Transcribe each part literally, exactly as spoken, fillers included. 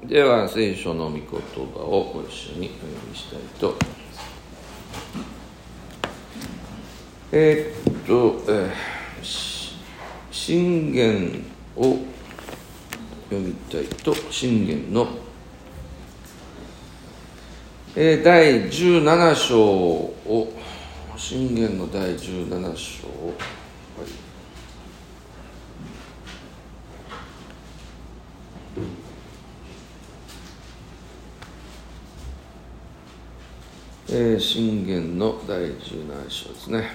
では聖書の御言葉をご一緒にお読みしたいと思います。えー、っと、えー、箴言を読みたいと、箴言の、えー、だいじゅうなな章を、箴言のだいじゅうなな章を、はいえー、箴言のだいじゅうなな章ですね。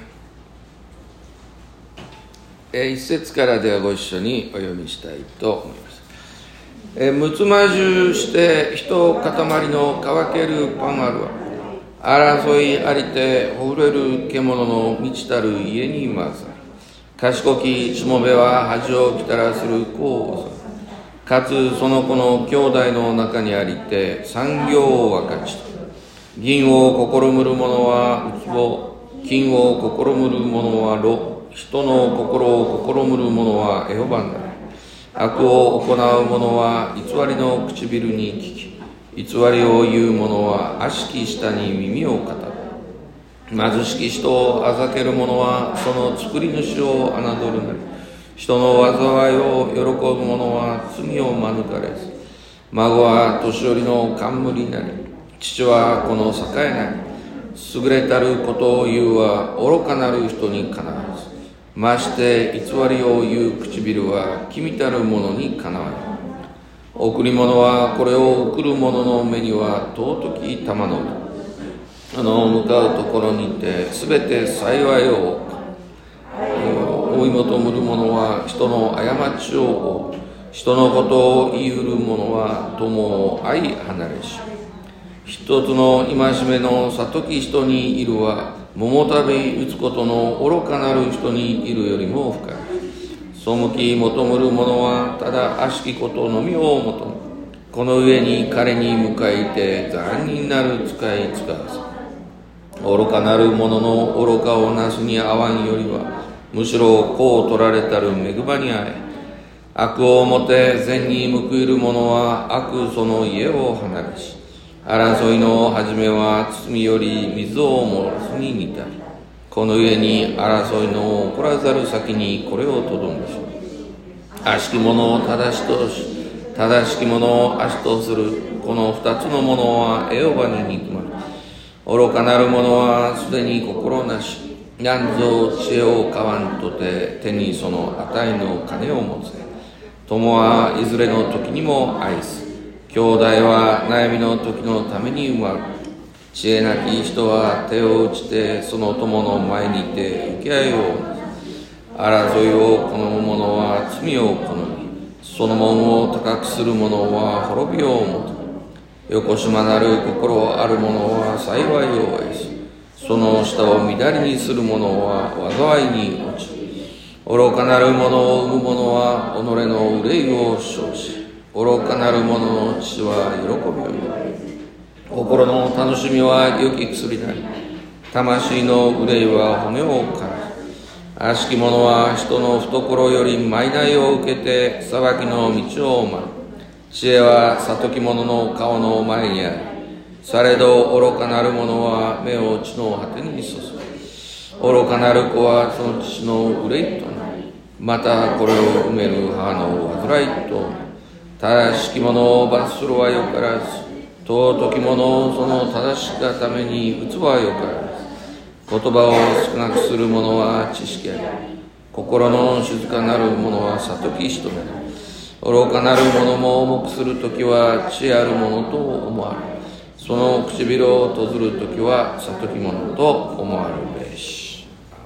えー、一節からではご一緒にお読みしたいと思います。えー、むつまじゅうして人塊の乾けるパンあるわ。争いありてほふれる獣の満ちたる家に混ざる。賢きしもべは恥をきたらする子をかつその子の兄弟の中にありて産業を分かちと。銀を試むる者は壺、金を試むる者は炉、人の心を試むる者はエホバになる。悪を行う者は偽りの唇に聞き、偽りを言う者は悪しき舌に耳を語る。貧しき人をあざける者はその作り主を侮るなり。人の災いを喜ぶ者は罪を免れず。孫は年寄りの冠なり。父はこの栄えなり。優れたることを言うは愚かなる人にかなわず。まして偽りを言う唇は君たる者にかなわない。贈り物はこれを贈る者の目には尊き玉の裏。あの向かうところにてすべて幸いを追い求むる者は人の過ちを追う。人のことを言いうる者は友を相離れし。一つの戒めの悟き人にいるは桃食べ打つことの愚かなる人にいるよりも深い。背き求むる者はただ悪しきことのみを求む。この上に彼に迎えて残忍なる使い使わず。愚かなる者の愚かをなすに合わんよりはむしろ子を取られたる恵まにあえ。悪をもて善に報いる者は悪その家を離れし。争いの始めは罪より水を漏らすに似たり。この上に争いの起こらざる先にこれをとどめし。悪しき者を正しとし、正しき者を悪しとするこの二つの者はエホバに憎まれ。愚かなる者はすでに心なし。なんぞ知恵を買わんとて手にその値の金を持つ。友はいずれの時にも愛す。兄弟は悩みの時のために生まれる。知恵なき人は手を打ちてその友の前にて受け合いを争いを好む者は罪を好み、その門を高くする者は滅びを求め、よこしまなる心ある者は幸いを愛す。その舌を乱れにする者は災いに落ちる。愚かなる者を生む者は己の憂いを生し、愚かなる者の父は喜びを見る。心の楽しみは良き薬なり。魂の憂いは骨を枯らす。悪しき者は人の懐より賄を受けて裁きの道を回る。知恵は悟き者の顔の前にある。されど愚かなる者は目を地の果てに注ぐ。愚かなる子はその父の憂いとなり、またこれを埋める母の患いとなる。正しき者を罰するはよからず、尊き者をその正しかために打つはよからず。言葉を少なくする者は知識あり。心の静かなる者は悟き人なり。愚かなる者も重くするときは知恵ある者と思われる。その唇を閉ずるときは悟き者と思われるべし。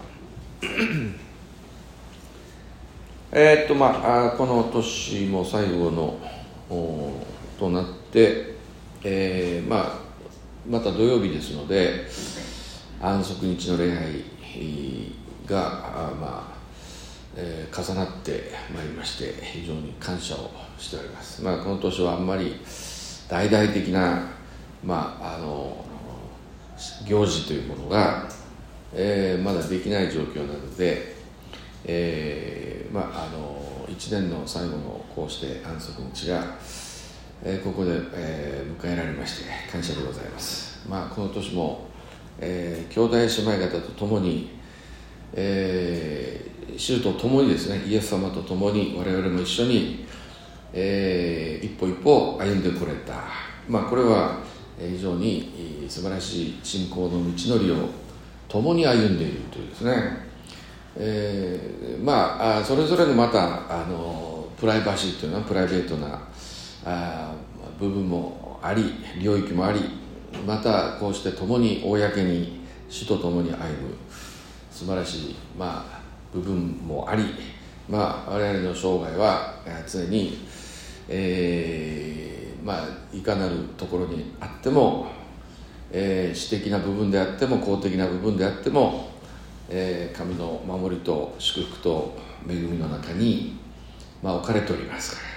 えっとまあこの年も最後のとなって、えー、まあまた土曜日ですので安息日の礼拝がまあ、えー、重なってまいりまして非常に感謝をしております。まあこの年はあんまり大々的なまああの行事というものが、えー、まだできない状況なので。えーまあ、あのいちねんの最後のこうして安息日が、 えー、ここで、えー、迎えられまして感謝でございます。まあ、この年も、えー、兄弟姉妹方と共に、えー、主と共にですね、イエス様と共に我々も一緒に、えー、一歩一歩歩んでこれた、まあ、これは非常に素晴らしい信仰の道のりを共に歩んでいるというですね、えー、まあそれぞれのまたあのプライバシーというのはプライベートなあ部分もあり、領域もあり、またこうして共に公に主と共に歩む素晴らしい、まあ、部分もあり、まあ、我々の生涯は常に、えーまあ、いかなるところにあっても、えー、私的な部分であっても公的な部分であっても、えー、神の守りと祝福と恵みの中に、まあ、置かれておりますから、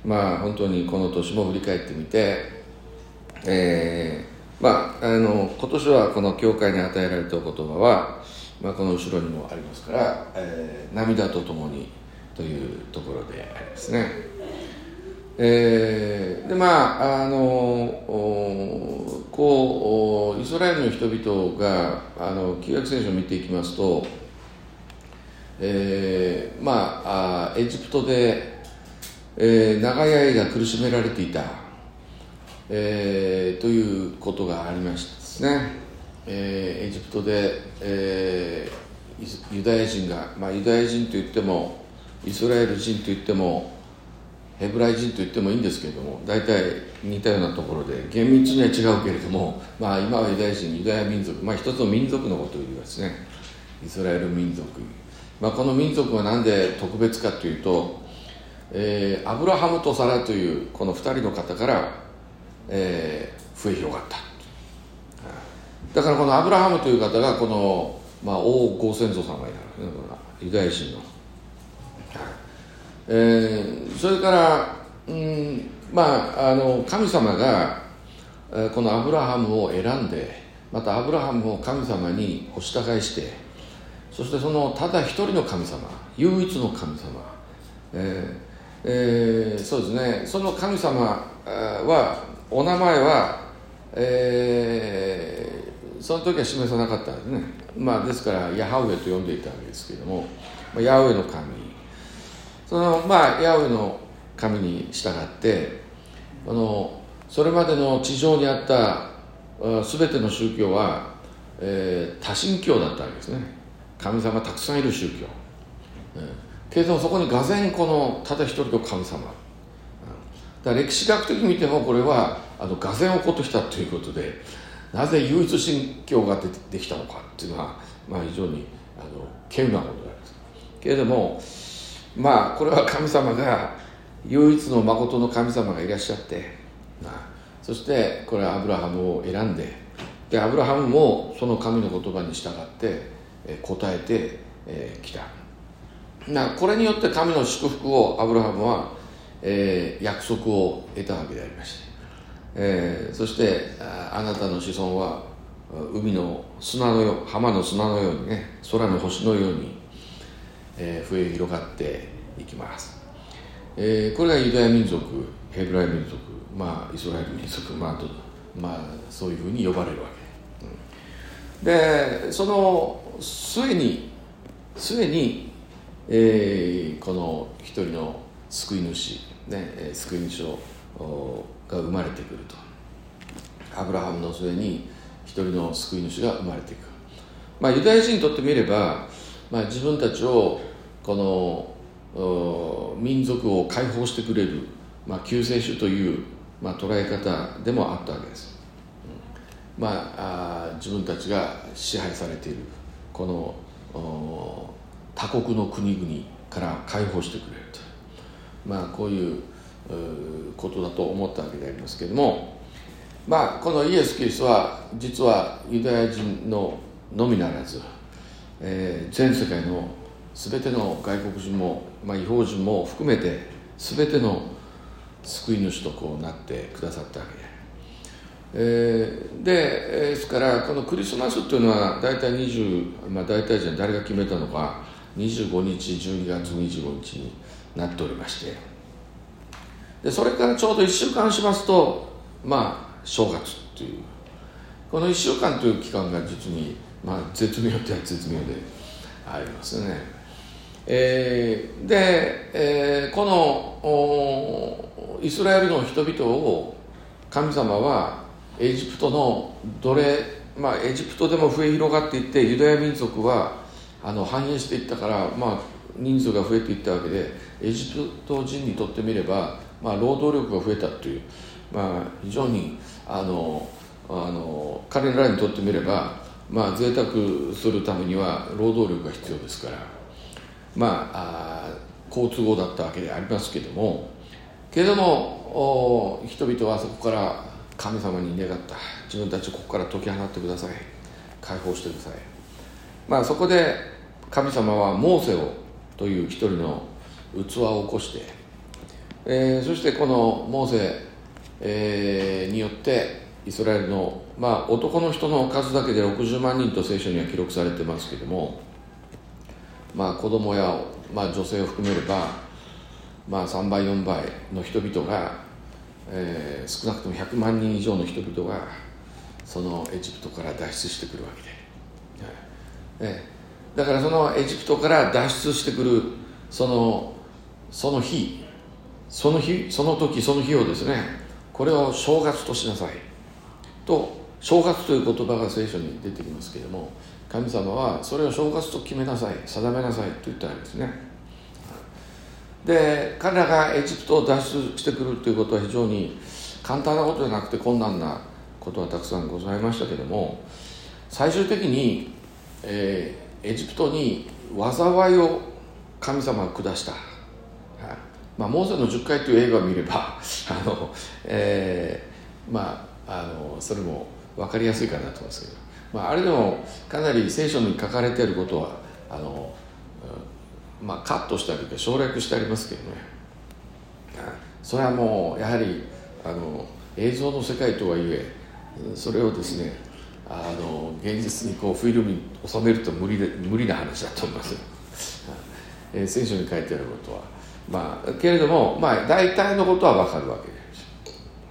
まあ、本当にこの年も振り返ってみて、えーまあ、あの今年はこの教会に与えられたお言葉は、まあ、この後ろにもありますから、えー、涙とともにというところでありますね。えー、でまああのこうイスラエルの人々があの旧約聖書を見ていきますと、えー、まあエジプトで、えー、長い間苦しめられていた、えー、ということがありましてですね、えー、エジプトで、えー、ユダヤ人が、まあ、ユダヤ人といってもイスラエル人といってもヘブライ人と言ってもいいんですけれども、大体似たようなところで厳密には違うけれども、まあ、今はユダヤ人、ユダヤ民族、まあ、一つの民族のことを言いますね、イスラエル民族、まあ、この民族は何で特別かというと、えー、アブラハムとサラというこのふたりの方から、えー、増え広がった。だからこのアブラハムという方がこの、まあ、王ご先祖様になる、ユダヤ人の。えー、それから、うんまあ、あの神様が、えー、このアブラハムを選んで、またアブラハムを神様にお従いして、そしてそのただ一人の神様、唯一の神様、えーえー、そうですね、その神様はお名前は、えー、その時は示さなかったんですね。まあ、ですからヤハウェと呼んでいたわけですけれども、ヤハウェの神、そのまあヤハウェの神に従って、あのそれまでの地上にあった全ての宗教は、えー、多神教だったわけですね。神様がたくさんいる宗教、えー、けれどもそこにがぜんこのただ一人の神様、だから歴史学的に見てもこれはあのがぜん起こってきたということで、なぜ唯一神教ができたのかっていうのは、まあ、非常にあの稀有なことであります。けれどもまあこれは神様が唯一の誠の神様がいらっしゃって、まあ、そしてこれはアブラハムを選んで、でアブラハムもその神の言葉に従って、えー、答えてき、えー、た。なこれによって神の祝福をアブラハムは、えー、約束を得たわけでありまして、えー、そしてあなたの子孫は海の砂のよう、浜の砂のようにね、空の星のように、えー、増え広がっていきます。えー、これがユダヤ民族、ヘブライ民族、まあイスラエル民族、まあ、まあそういうふうに呼ばれるわけ、うん、でその末に末に、えー、この一人の救い主、ね、救い主をが生まれてくると。アブラハムの末に一人の救い主が生まれていく。まあユダヤ人にとってみれば、まあ、自分たちをこの民族を解放してくれる、まあ、救世主という、まあ、捉え方でもあったわけです、うん、まあ、あ自分たちが支配されているこの他国の国々から解放してくれると、まあ、こういうことだと思ったわけでありますけれども、まあ、このイエス・キリストは実はユダヤ人ののみならず、えー、全世界の全ての外国人も、まあ、異邦人も含めて全ての救い主とこうなってくださったわけで、えー、でですからこのクリスマスというのは大体にじゅう、まあ、大体じゃ誰が決めたのかにじゅうごにちじゅうにがつにじゅうごにちになっておりまして、 でそれからちょうどいっしゅうかんしますと、まあ正月っていうこのいっしゅうかんという期間が実に、まあ、絶妙では絶妙でありますね。えー、で、えー、このイスラエルの人々を神様はエジプトの奴隷、まあ、エジプトでも増え広がっていってユダヤ民族はあの繁栄していったから、まあ、人数が増えていったわけでエジプト人にとってみれば、まあ、労働力が増えたという、まあ、非常にあのあの彼らにとってみれば、まあ、贅沢するためには労働力が必要ですから、まあ、あ好都合だったわけでありますけれどもけれども人々はそこから神様に願った。自分たちをここから解き放ってください、解放してください。まあそこで神様はモーセをという一人の器を起こして、えー、そしてこのモーセ、えー、によってイスラエルの、まあ、男の人の数だけでろくじゅうまんにんと聖書には記録されてますけども、まあ、子供や、まあ、女性を含めれば、まあ、さんばいよんばいの人々が、えー、少なくともひゃくまんにん以上の人々がそのエジプトから脱出してくるわけで、えー、だからそのエジプトから脱出してくるそのその日その日その時その日をですね、これを正月としなさいと、正月という言葉が聖書に出てきますけれども、神様はそれを正月と決めなさい、定めなさいと言ったわけですね。で彼らがエジプトを脱出してくるということは非常に簡単なことじゃなくて困難なことはたくさんございましたけれども、最終的に、えー、エジプトに災いを神様が下した、まあ、モーセのじゅっかいという映画を見ればあの、えー、まああのそれも分かりやすいかなと思いますけど、まあ、あれでもかなり聖書に書かれていることはあの、まあ、カットしたり省略してありますけどね、それはもうやはりあの映像の世界とはいえそれをですねあの現実にこうフィルムに収めると無理で無理な話だと思いますよ、えー、聖書に書いてあることはまあけれども、まあ、大体のことは分かるわけです、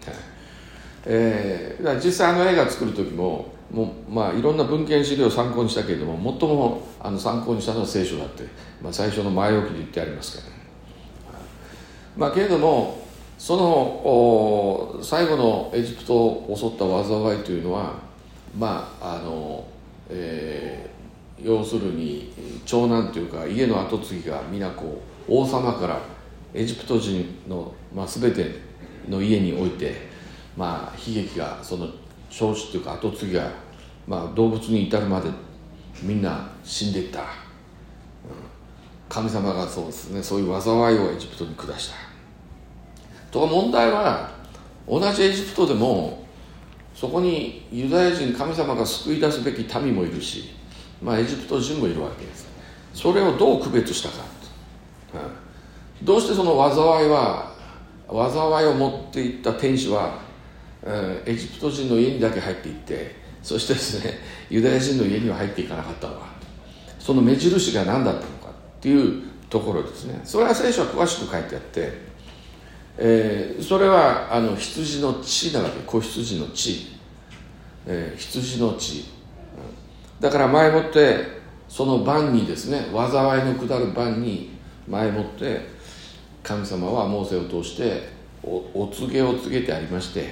はいえー、だから実際あの映画作る時ももう、まあ、いろんな文献資料を参考にしたけれども最もあの参考にしたのは聖書だって、まあ、最初の前置きで言ってありますからね、まあ、けれどもその最後のエジプトを襲った災いというのはまああの、えー、要するに長男というか家の跡継ぎが皆こう王様からエジプト人の、まあ、全ての家において、まあ、悲劇がその長子というか跡継ぎが、まあ、動物に至るまでみんな死んでいった、うん、神様がそうですねそういう災いをエジプトに下したと問題は同じエジプトでもそこにユダヤ人神様が救い出すべき民もいるし、まあ、エジプト人もいるわけです。それをどう区別したか、うん、どうしてその災いは災いを持っていった天使は、うん、エジプト人の家にだけ入っていってそしてですねユダヤ人の家には入っていかなかったのか、その目印が何だったのかっていうところですね。それは聖書は詳しく書いてあってえー、それはあの羊の血なわけ、子羊の血、えー、羊の血、だから前もってその晩にですね災いの下る晩に前もって神様はモーセを通してお, お告げを告げてありまして、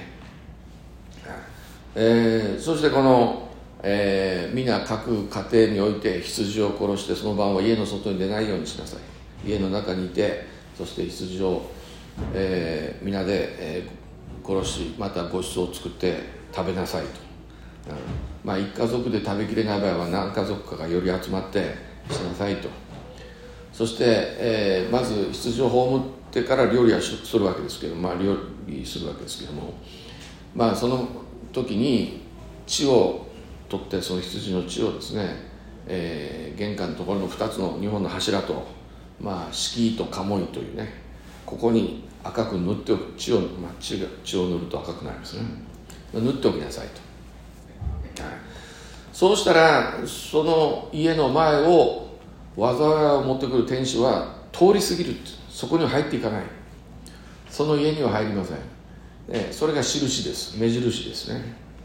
えー、そしてこの、えー、皆各家庭において羊を殺してその晩は家の外に出ないようにしなさい、家の中にいてそして羊をえー、皆で、えー、殺しまたごちそうを作って食べなさいと、うんまあ、一家族で食べきれない場合は何家族かがより集まってしなさいと、そして、えー、まず羊を葬ってから料理はするわけですけど、まあ、料理するわけですけども、まあ、その時に血を取ってその羊の血をですね、えー、玄関のところのふたつのにほんの柱と、まあ、敷居と鴨居というねここに赤く塗っておく、血を、まあ、血が血を塗ると赤くなりますね、塗っておきなさいと、はい、そうしたらその家の前を災いを持ってくる天使は通り過ぎる、そこには入っていかない、 その家には入りません。それが印です。目印ですね。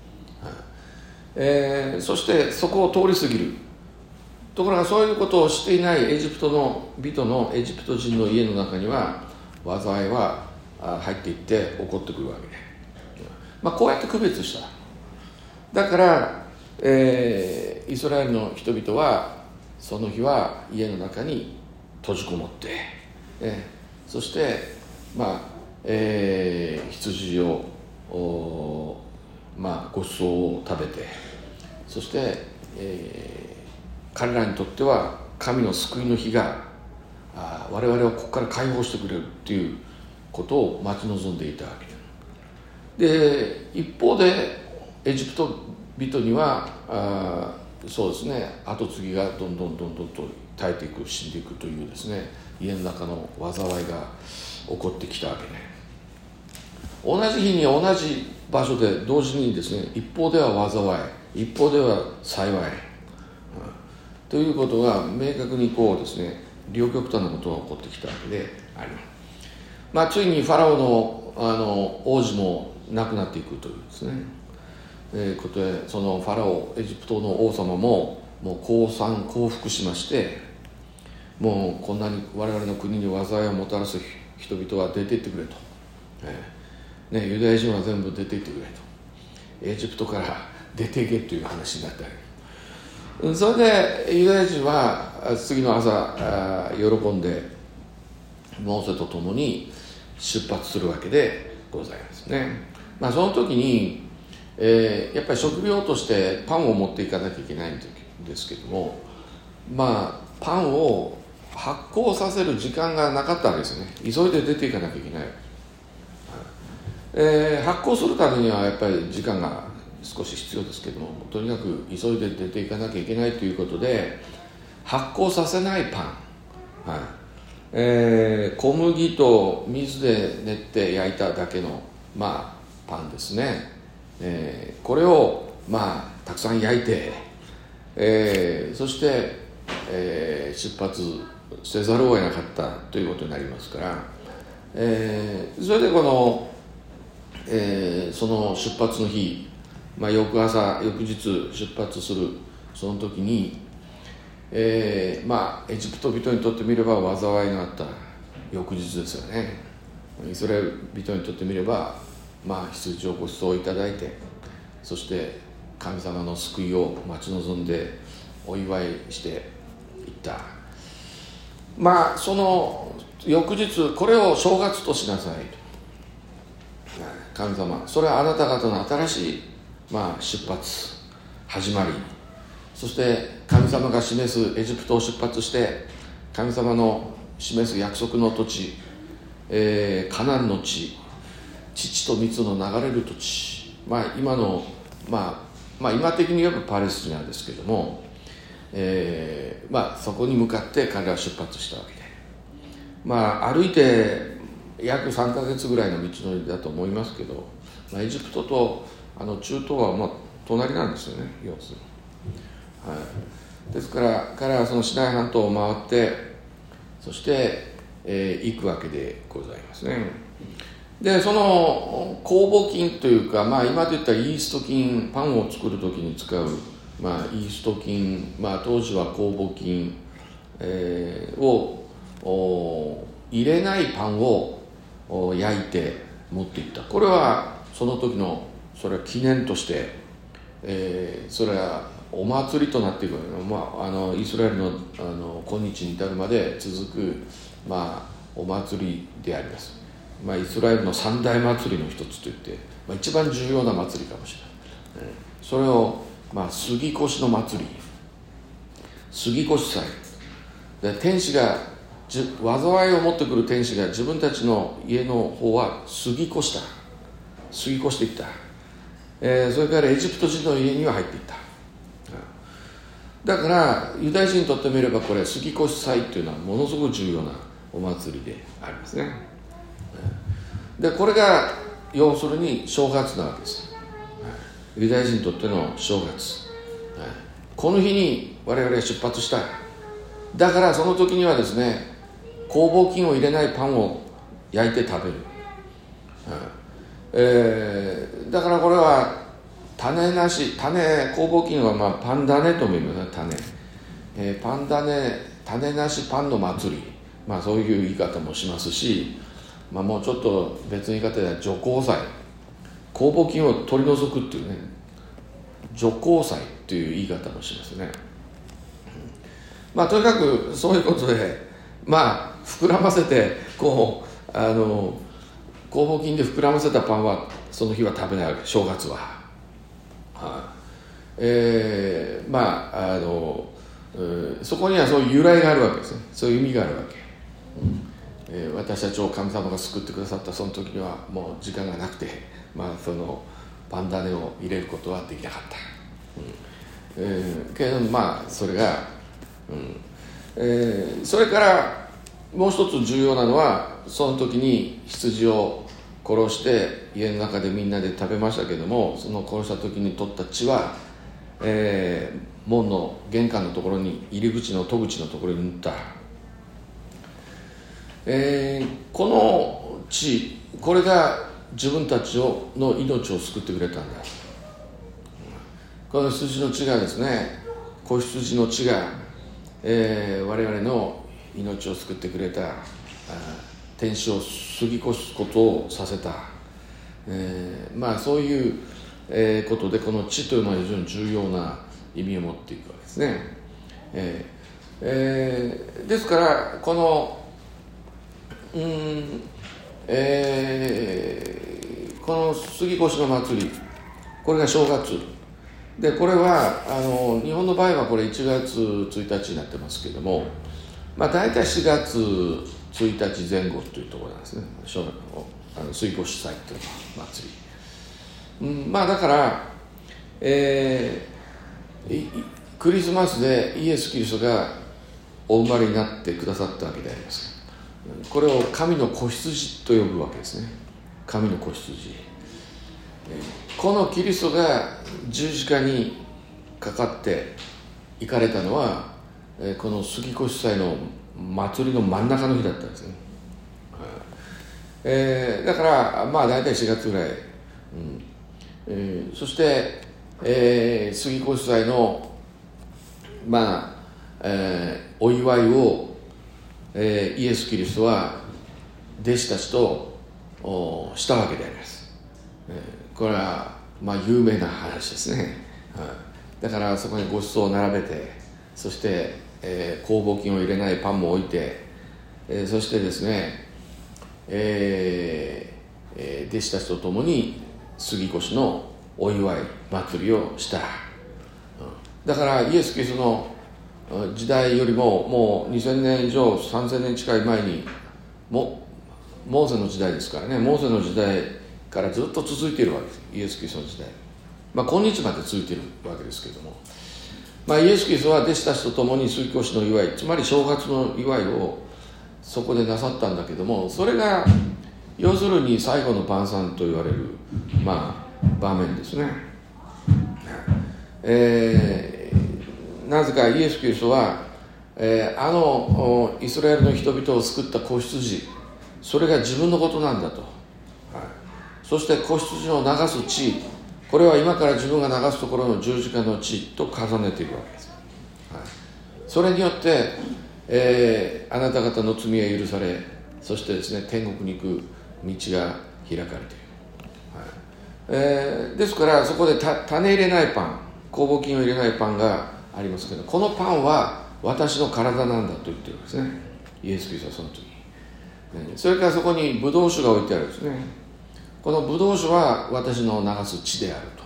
えー、そしてそこを通り過ぎる。ところがそういうことをしていないエジプトの人のエジプト人の家の中には災いは入っていって起こってくるわけで、まあ、こうやって区別した。だから、えー、イスラエルの人々はその日は家の中に閉じこもって、えー、そしてまあ、えー、羊をまあ、ご馳走を食べて、そして、えー、彼らにとっては神の救いの日があ我々をここから解放してくれるということを待ち望んでいたわけで、一方でエジプト人にはあそうですね、後継ぎがどんどんどんどんと耐えていく、死んでいくというですね、家の中の災いが起こってきたわけね。同じ日に同じ場所で同時にですね、一方では災い、一方では幸い、うん、ということが明確にこうですね、両極端なことが起こってきたわけであります。まあ、ついにファラオの、あの王子も亡くなっていくというですね、えー、ことで、そのファラオ、エジプトの王様ももう降参降伏しまして、もうこんなに我々の国に災いをもたらす人々は出ていってくれと、えーね、ユダヤ人は全部出ていってくれと、エジプトから出ていけという話になったり、それでユダヤ人は次の朝喜んでモーセと共に出発するわけでございますね。まあ、その時に、えー、やっぱり食料としてパンを持っていかなきゃいけないんですけども、まあパンを発酵させる時間がなかったわけですよね。急いで出ていかなきゃいけない、えー、発酵するためにはやっぱり時間が少し必要ですけども、とにかく急いで出ていかなきゃいけないということで、発酵させないパン、はい、えー、小麦と水で練って焼いただけの、まあ、パンですね、えー、これを、まあ、たくさん焼いて、えー、そして、えー、出発せざるを得なかったということになりますから、えー、それでこの、えー、その出発の日、まあ、翌朝翌日出発するその時に、えー、まあエジプト人にとってみれば災いのあった翌日ですよね。イスラエル人にとってみれば、まあ羊をご馳走いただいて、そして神様の救いを待ち望んでお祝いしていった。まあその翌日、これを正月としなさいと。神様、それはあなた方の新しい、まあ、出発始まり、そして神様が示すエジプトを出発して神様の示す約束の土地、えー、カナンの地、乳と蜜の流れる土地、まあ今の、まあ、まあ今的に言えばパレスチナですけども、えーまあ、そこに向かって彼らは出発したわけで、まあ歩いて約さんかげつぐらいの道のりだと思いますけど、まあ、エジプトとあの中東はまあ隣なんですよね、要するに、はい、ですから彼はそのシナイ半島を回って、そして、えー、行くわけでございますね。でその酵母菌というか、まあ、今で言ったらイースト菌、パンを作るときに使う、まあ、イースト菌、まあ、当時は酵母菌、えー、を入れないパンを焼いて持っていった。これはその時のそれは記念として、えー、それはお祭りとなっていく、まあ、あのイスラエルの、あの今日に至るまで続く、まあ、お祭りであります。まあ、イスラエルの三大祭りの一つといって、まあ、一番重要な祭りかもしれない。それを、まあ、杉越の祭り、杉越祭で、天使が災いを持ってくる天使が自分たちの家の方は過ぎ越した過ぎ越していった、えー、それからエジプト人の家には入っていった。だからユダヤ人にとってみればこれ過ぎ越し祭というのはものすごく重要なお祭りでありますね。でこれが要するに正月なわけです。ユダヤ人にとっての正月、この日に我々は出発した。だからその時にはですね、酵母菌を入れないパンを焼いて食べる、 えー、だからこれは種なし、種、酵母菌はまあパン種とも言いますね、種、えー、パン種、種なしパンの祭り、まあそういう言い方もしますし、まあ、もうちょっと別の言い方では除光祭、酵母菌を取り除くっていうね、除光祭っていう言い方もしますね。まあとにかくそういうことで、まあ膨らませてこうあの酵母菌で膨らませたパンはその日は食べないわけ、正月は。はあ、えー、まああの、えー、そこにはそういう由来があるわけですね。そういう意味があるわけ。うんえー、私たちを神様が救ってくださったその時にはもう時間がなくて、まあそのパン種を入れることはできなかった。うんえー、けれどもまあそれが、うんえー、それからもう一つ重要なのは、その時に羊を殺して家の中でみんなで食べましたけども、その殺した時に取った血は、えー、門の玄関のところに、入り口の戸口のところに塗った。えー、この血、これが自分たちをの命を救ってくれたんだ。この羊の血がですね、子羊の血が、えー、我々の命を救ってくれた、天使を過ぎ越すことをさせた、えー、まあそういう、えー、ことで、この血というのは非常に重要な意味を持っていくわけですね。えーえー、ですからこのうんえー、この杉越の祭り、これが正月で、これはあの日本の場合はこれいちがつついたちになってますけども、まあ、大体しがつついたちぜん後というところなんですね、あの杉越祭という祭り、うん、まあだから、えー、クリスマスでイエス・キリストがお生まれになってくださったわけであります。これを神の子羊と呼ぶわけですね。神の子羊、このキリストが十字架にかかって行かれたのは、この杉越祭の祭りの真ん中の日だったんですね。えー、だからまあ大体しがつぐらい、うんえー、そして、えー、杉越祭のまあ、えー、お祝いをえー、イエス・キリストは弟子たちとしたわけであります、えー、これはまあ有名な話ですね、はい、だからそこにごちそうを並べて、そして、えー、酵母菌を入れないパンも置いて、えー、そしてですね、えーえー、弟子たちと共に杉越のお祝い祭りをした、うん、だからイエス・キリストの時代よりももうにせんねん以上さんぜんねん近い前にもモーセの時代ですからね、モーセの時代からずっと続いているわけです、イエス・キリストの時代、まあ今日まで続いているわけですけれども、まあ、イエス・キリストは弟子たちと共に杉越の祝い、つまり正月の祝いをそこでなさったんだけども、それが要するに最後の晩餐と言われる、まあ、場面ですね。えーなぜかイエス・キリストは、えー、あのイスラエルの人々を救った子羊、それが自分のことなんだと、はい、そして子羊を流す血、これは今から自分が流すところの十字架の血と重ねているわけです、はい、それによって、えー、あなた方の罪は許され、そしてですね、天国に行く道が開かれている、はいえー、ですからそこでた種入れないパン、酵母菌を入れないパンがありますけど、このパンは私の体なんだと言ってるんですね、イエス・キリストはその時に。それからそこにブドウ酒が置いてあるんですね。このブドウ酒は私の流す血であると、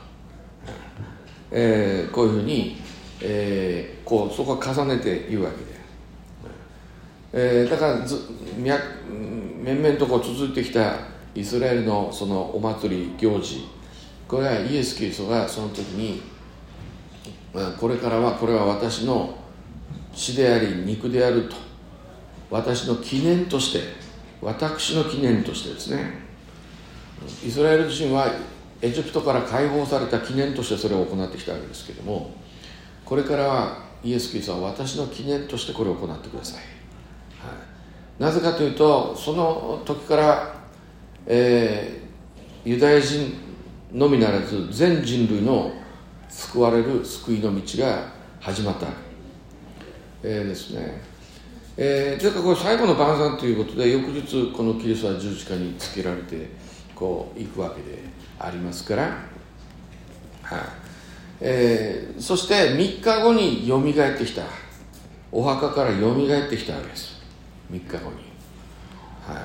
えー、こういうふうに、えー、こうそこは重ねて言うわけで、えー、だからず面々とこう続いてきたイスラエルのそのお祭り行事、これはイエス・キリストがその時に、これからはこれは私の血であり肉であると、私の記念として、私の記念としてですね、イスラエル人はエジプトから解放された記念としてそれを行ってきたわけですけれども、これからはイエス・キリストは私の記念としてこれを行ってください、はい、なぜかというと、その時から、えユダヤ人のみならず全人類の救われる救いの道が始まった、えー、ですね。えー、というかこれ最後の晩餐ということで、翌日このキリストは十字架につけられてこう行くわけでありますから、はい、えー、そしてみっかごによみがえってきた、お墓からよみがえってきたわけです。みっかごに、はい、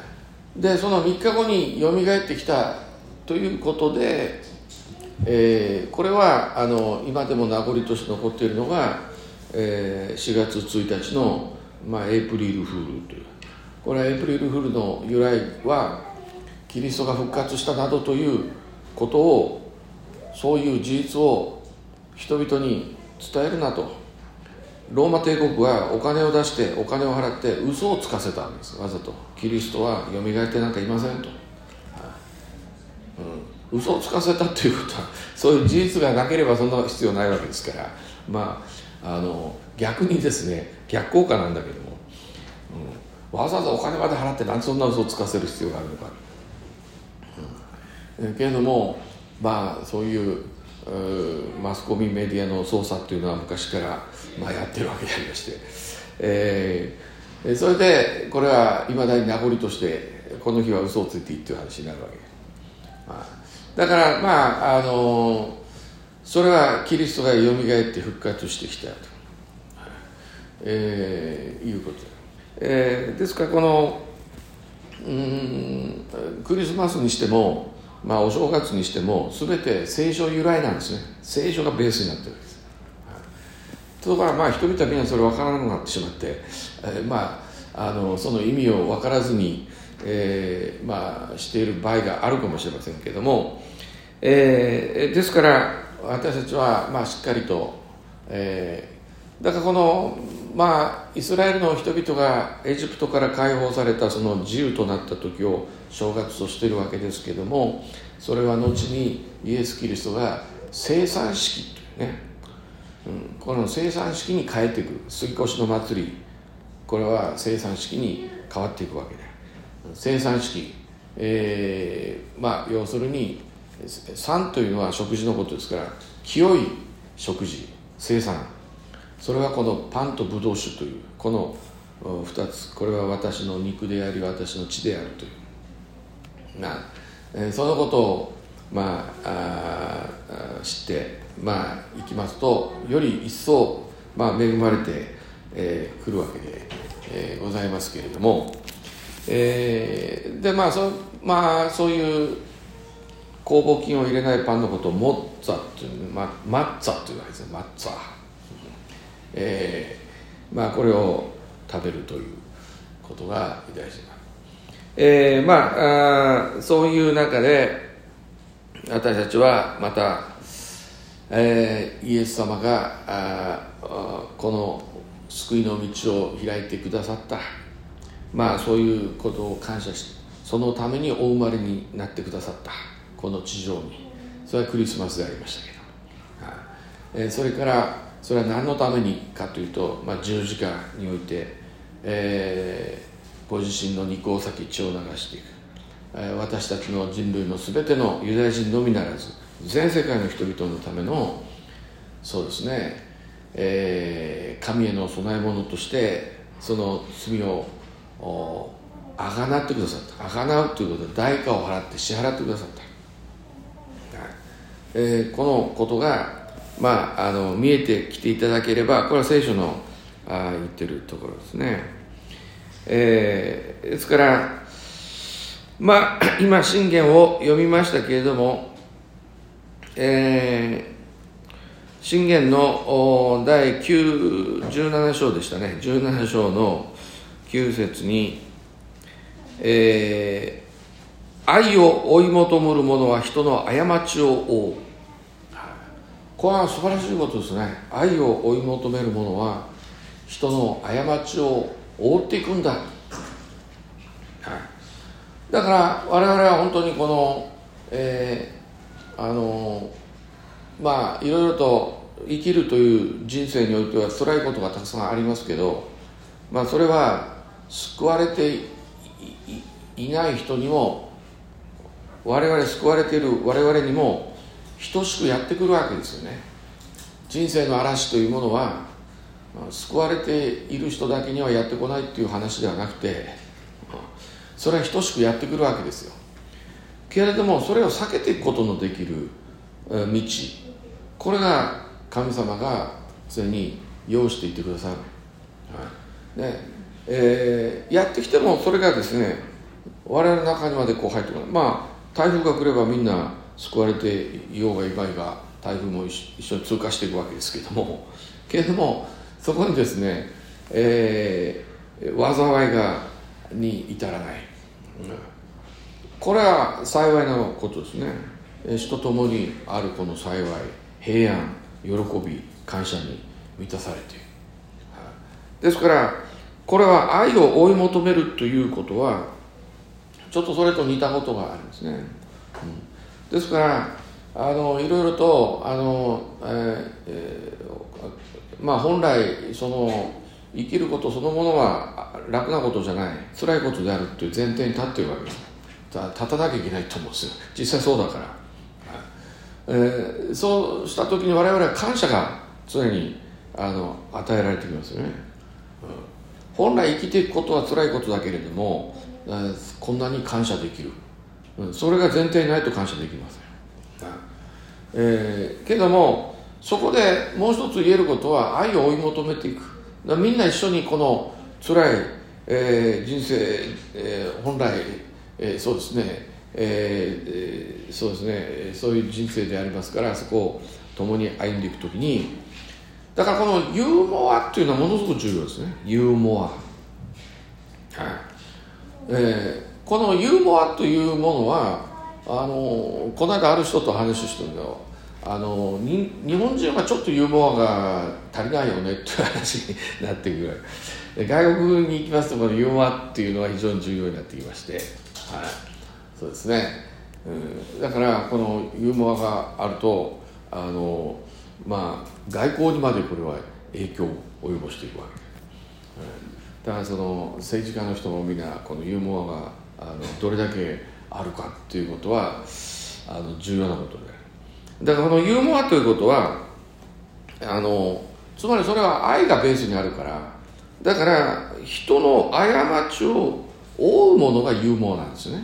でそのみっかごによみがえってきたということで、えー、これはあの今でも名残として残っているのが、えー、しがつついたちの、まあ、エイプリルフールという、これはエイプリルフールの由来はキリストが復活したなどということを、そういう事実を人々に伝えるなと、ローマ帝国はお金を出してお金を払って嘘をつかせたんです。わざとキリストはよみがえってなんかいませんと、うん、嘘をつかせたということは、そういう事実がなければそんな必要ないわけですから、まああの逆にですね、逆効果なんだけども、うん、わざわざお金まで払ってなんでそんな嘘をつかせる必要があるのか、うん、けれども、まあそういうマスコミメディアの操作っていうのは昔から、まあ、やってるわけでありまして、えー、それでこれはいまだに名残としてこの日は嘘をついていいっていう話になるわけ、まあ、だからまああのそれはキリストがよみがえって復活してきたと、えー、いうことで、えー、ですからこのうーんクリスマスにしても、まあ、お正月にしても全て聖書由来なんですね。聖書がベースになってるわけです。ところがまあ人々はみんなそれ分からなくなってしまって、えー、まああのその意味を分からずに、えー、まあしている場合があるかもしれませんけれども、えー、ですから私たちはまあしっかりと、えー、だからこのまあイスラエルの人々がエジプトから解放されたその自由となった時を正月としているわけですけれども、それは後にイエス・キリストが生産式というね、うん、この生産式に変えていく、杉越の祭り、これは生産式に変わっていくわけで、生産式、えー、まあ要するに産というのは食事のことですから、清い食事、生産、それはこのパンとブドウ酒というこのふたつ、これは私の肉であり私の血であるという、まあえー、そのことを、まあ、あ知ってまあいきますと、より一層、まあ、恵まれてく、えー、るわけで、えー、ございますけれども、えー、でまあ そ, まあそういう酵母菌を入れないパンのことをモッツァっていう、ま、マッツァというわけですね。マッツァ、えー、まあこれを食べるということが大事な、えー、まあ、あそういう中で私たちはまた、えー、イエス様があこの救いの道を開いてくださった、まあそういうことを感謝して、そのためにお生まれになってくださったこの地上に、それはクリスマスでありましたけど、えー、それからそれは何のためにかというと、まあ、十字架において、えー、ご自身の肉を裂き血を流していく、えー、私たちの人類のすべてのユダヤ人のみならず全世界の人々のための、そうですね、えー、神への供え物としてその罪をあがなってくださった。あがなうということで代価を払って支払ってくださった、えー、このことが、まあ、あの見えてきていただければ、これは聖書のあ言ってるところですね、えー、ですからまあ今箴言を読みましたけれども、えー、箴言のだいきゅうじゅうなな章でしたね。じゅうなな章のきゅう節に、えー、愛を追い求める者は人の過ちを追う。これは素晴らしいことですね。愛を追い求める者は人の過ちを追っていくんだ、はい、だから我々は本当にこの、えー、あのまあいろいろと生きるという人生においては辛いことがたくさんありますけど、まあそれは救われて い, い, いない人にも我々救われている我々にも等しくやってくるわけですよね。人生の嵐というものは救われている人だけにはやってこないっていう話ではなくて、それは等しくやってくるわけですよ。けれどもそれを避けていくことのできる道、これが神様が常に用意していってくださる、はいねえー、やってきてもそれがですね我々の中にまでこう入ってこない。まあ台風が来ればみんな救われていようがいまいが台風も一緒に通過していくわけですけれども、けれどもそこにですね、えー、災いがに至らない、うん、これは幸いなことですね。主と共にあるこの幸い、平安、喜び、感謝に満たされている。ですからこれは愛を追い求めるということはちょっとそれと似たことがあるんですね、うん、ですからあのいろいろとあの、えーえー、まあ本来その生きることそのものは楽なことじゃない、辛いことであるという前提に立っているわけです。立たなきゃいけないと思うんですよ、実際そうだから、えー、そうした時に我々は感謝が常にあの与えられてきますよね、うん、本来生きていくことは辛いことだけれども、えー、こんなに感謝できる、うん、それが前提にないと感謝できません、えー、けどもそこでもう一つ言えることは愛を追い求めていく。だみんな一緒にこの辛い、えー、人生、えー、本来、えー、そうですね、えー、そうですね、そういう人生でありますから、そこを共に歩んでいくときに、だからこのユーモアっていうのはものすごく重要ですね。ユーモア、はい、えー、このユーモアというものはあのこの間ある人と話してるんだよ。あのに日本人はちょっとユーモアが足りないよねっていう話になってくる。外国に行きますとこのユーモアっていうのは非常に重要になってきまして、はい、そうですね、うん、だからこのユーモアがあるとあのまあ外交にまでこれは影響を及ぼしていくわけです、うん、だからその政治家の人もみんなこのユーモアがあのどれだけあるかっていうことはあの重要なことである。だからこのユーモアということはあのつまりそれは愛がベースにあるから、だから人の過ちを覆うものがユーモアなんですね、うん、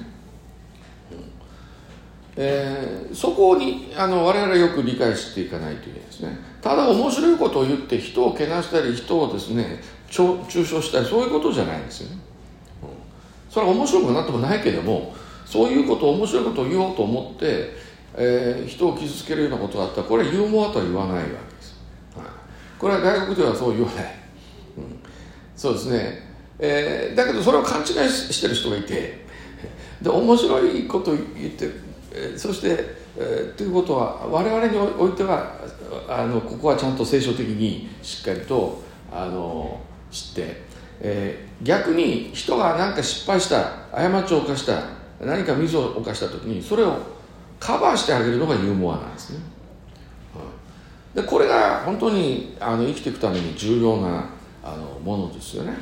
えー、そこにあの我々はよく理解していかないといけないですね。ただ面白いことを言って人をけなしたり人をですね中傷したりそういうことじゃないんですよね、うん、それは面白くなってもないけども、そういうこと面白いことを言おうと思ってえー、人を傷つけるようなことがあったらこれはユーモアとは言わないわけです、はい、これは外国ではそう言わない、うん、そうですね、えー、だけどそれを勘違いしてる人がいてで面白いことを言って、えー、そして、えー、ということは我々においてはあのここはちゃんと聖書的にしっかりとあの知って、えー、逆に人が何か失敗した過ちを犯した何かミスを犯した時にそれをカバーしてあげるのがユーモアなんですね、でこれが本当にあの生きていくために重要なあのものですよね、はい、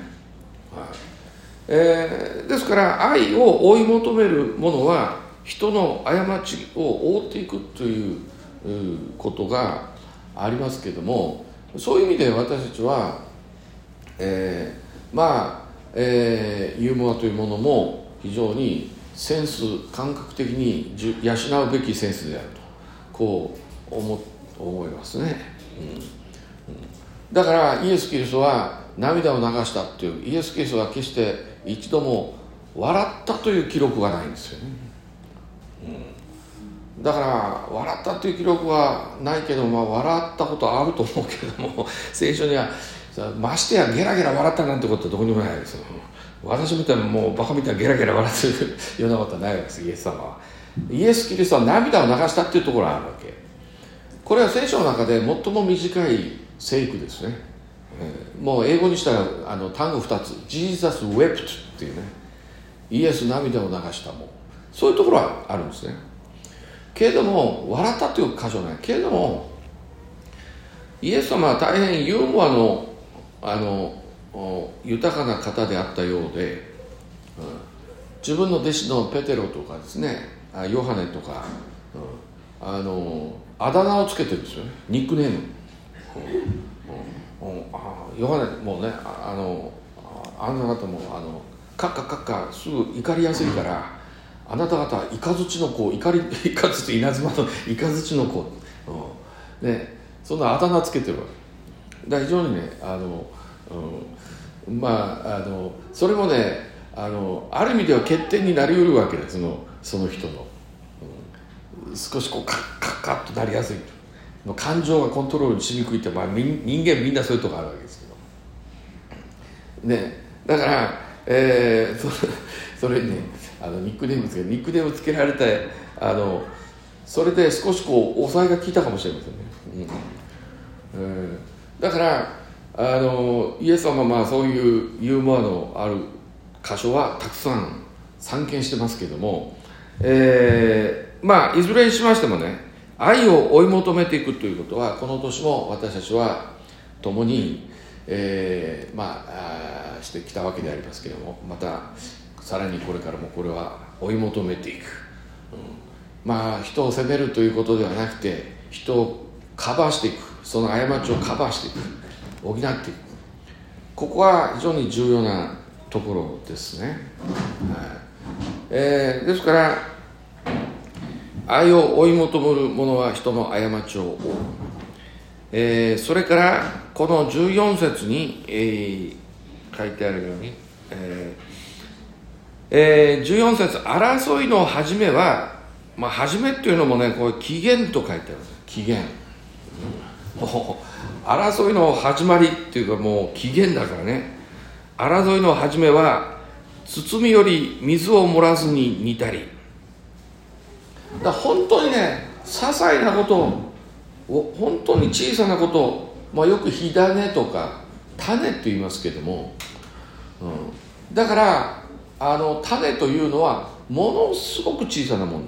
えー、ですから愛を追い求めるものは人の過ちを覆っていくということがありますけども、そういう意味で私たちは、えー、まあ、えー、ユーモアというものも非常にセンス感覚的に養うべきセンスであるとこう 思, 思いますね、うんうん、だからイエス・キリストは涙を流したっていう、イエス・キリストは決して一度も笑ったという記録がないんですよね、うん、だから笑ったという記録はないけど、まあ、笑ったことはあると思うけども聖書にはましてやゲラゲラ笑ったなんてことはどこにもないですよ。私みたいにもうバカみたいにゲラゲラ笑ってるようなことはないわけです。イエス様はイエス・キリストは涙を流したっていうところがあるわけ。これは聖書の中で最も短い聖句ですね、えー、もう英語にしたらあの単語ふたつ Jesus wept っていうね、イエス涙を流したもそういうところはあるんですね。けれども笑ったという箇所はないけれども、イエス様は大変ユーモアのあの豊かな方であったようで、うん、自分の弟子のペテロとかですね、 あヨハネとか、うん、あのあだ名をつけてるんですよね、ニックネーム、うんうんうん、あヨハネもうね、あ, あのあなた方もあのカッカカッカすぐ怒りやすいから、あなた方イカズチの子、怒りイカズチ稲妻のイカズチの子、うん、ね、そんなあだ名つけてるわけだから非常にね、あの、うん、まああのそれもね、あのある意味では欠点になりうるわけです、そのその人の、うん、少しこうカッカッカッとなりやすい、感情がコントロールしにくいって、まあ、人間みんなそういうとこあるわけですけどね。だから、えー、そ, それにね、あのニックネームつけニックネームつけられて、あのそれで少しこう抑えが効いたかもしれませんね、うんうん、だからあのイエス様はまあそういうユーモアのある箇所はたくさん散見してますけども、えー、まあいずれにしましてもね、愛を追い求めていくということは、この年も私たちは共に、えー、まあしてきたわけでありますけれども、またさらにこれからもこれは追い求めていく、うん、まあ人を責めるということではなくて、人をカバーしていく、その過ちをカバーしていく、補っていく、ここは非常に重要なところですね、はい、えー、ですから愛を追い求める者は人の過ちを追う、えー、それからこのじゅうよん節に、えー、書いてあるように、えーえー、じゅうよん節、争いの始めは、まあ、始めっていうのもね、こう起源と書いてあるんです。起源、うん、もう争いの始まりっていうか、もう起源だからね。争いの始めは包みより水を漏らずに煮たり、だから本当にね、些細なことを、本当に小さなことを、まあ、よく火種とか種って言いますけども、うん、だからあの種というのはものすごく小さなもの、うん、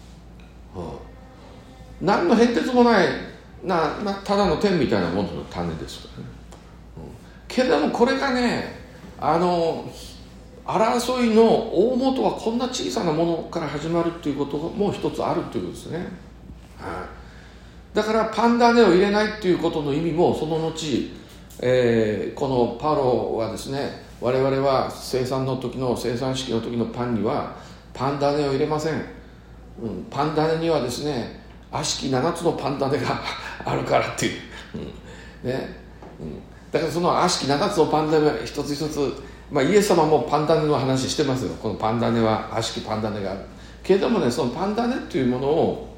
何の変哲もないななただの点みたいなものの種ですからね、うん、けれどもこれがね、あの争いの大元はこんな小さなものから始まるということも一つあるということですね、はい、だからパン種を入れないということの意味もその後、えー、このパロはですね、我々は生産の時の生産式の時のパンにはパン種を入れません、うん、パン種にはですね悪しきななつのパン種があるからっていう、うんねうん、だからその悪しきななつのパン種は一つ一つ、まあ、イエス様もパン種の話してますよ。このパン種は悪しきパン種があるけれどもね、そのパン種っていうものを、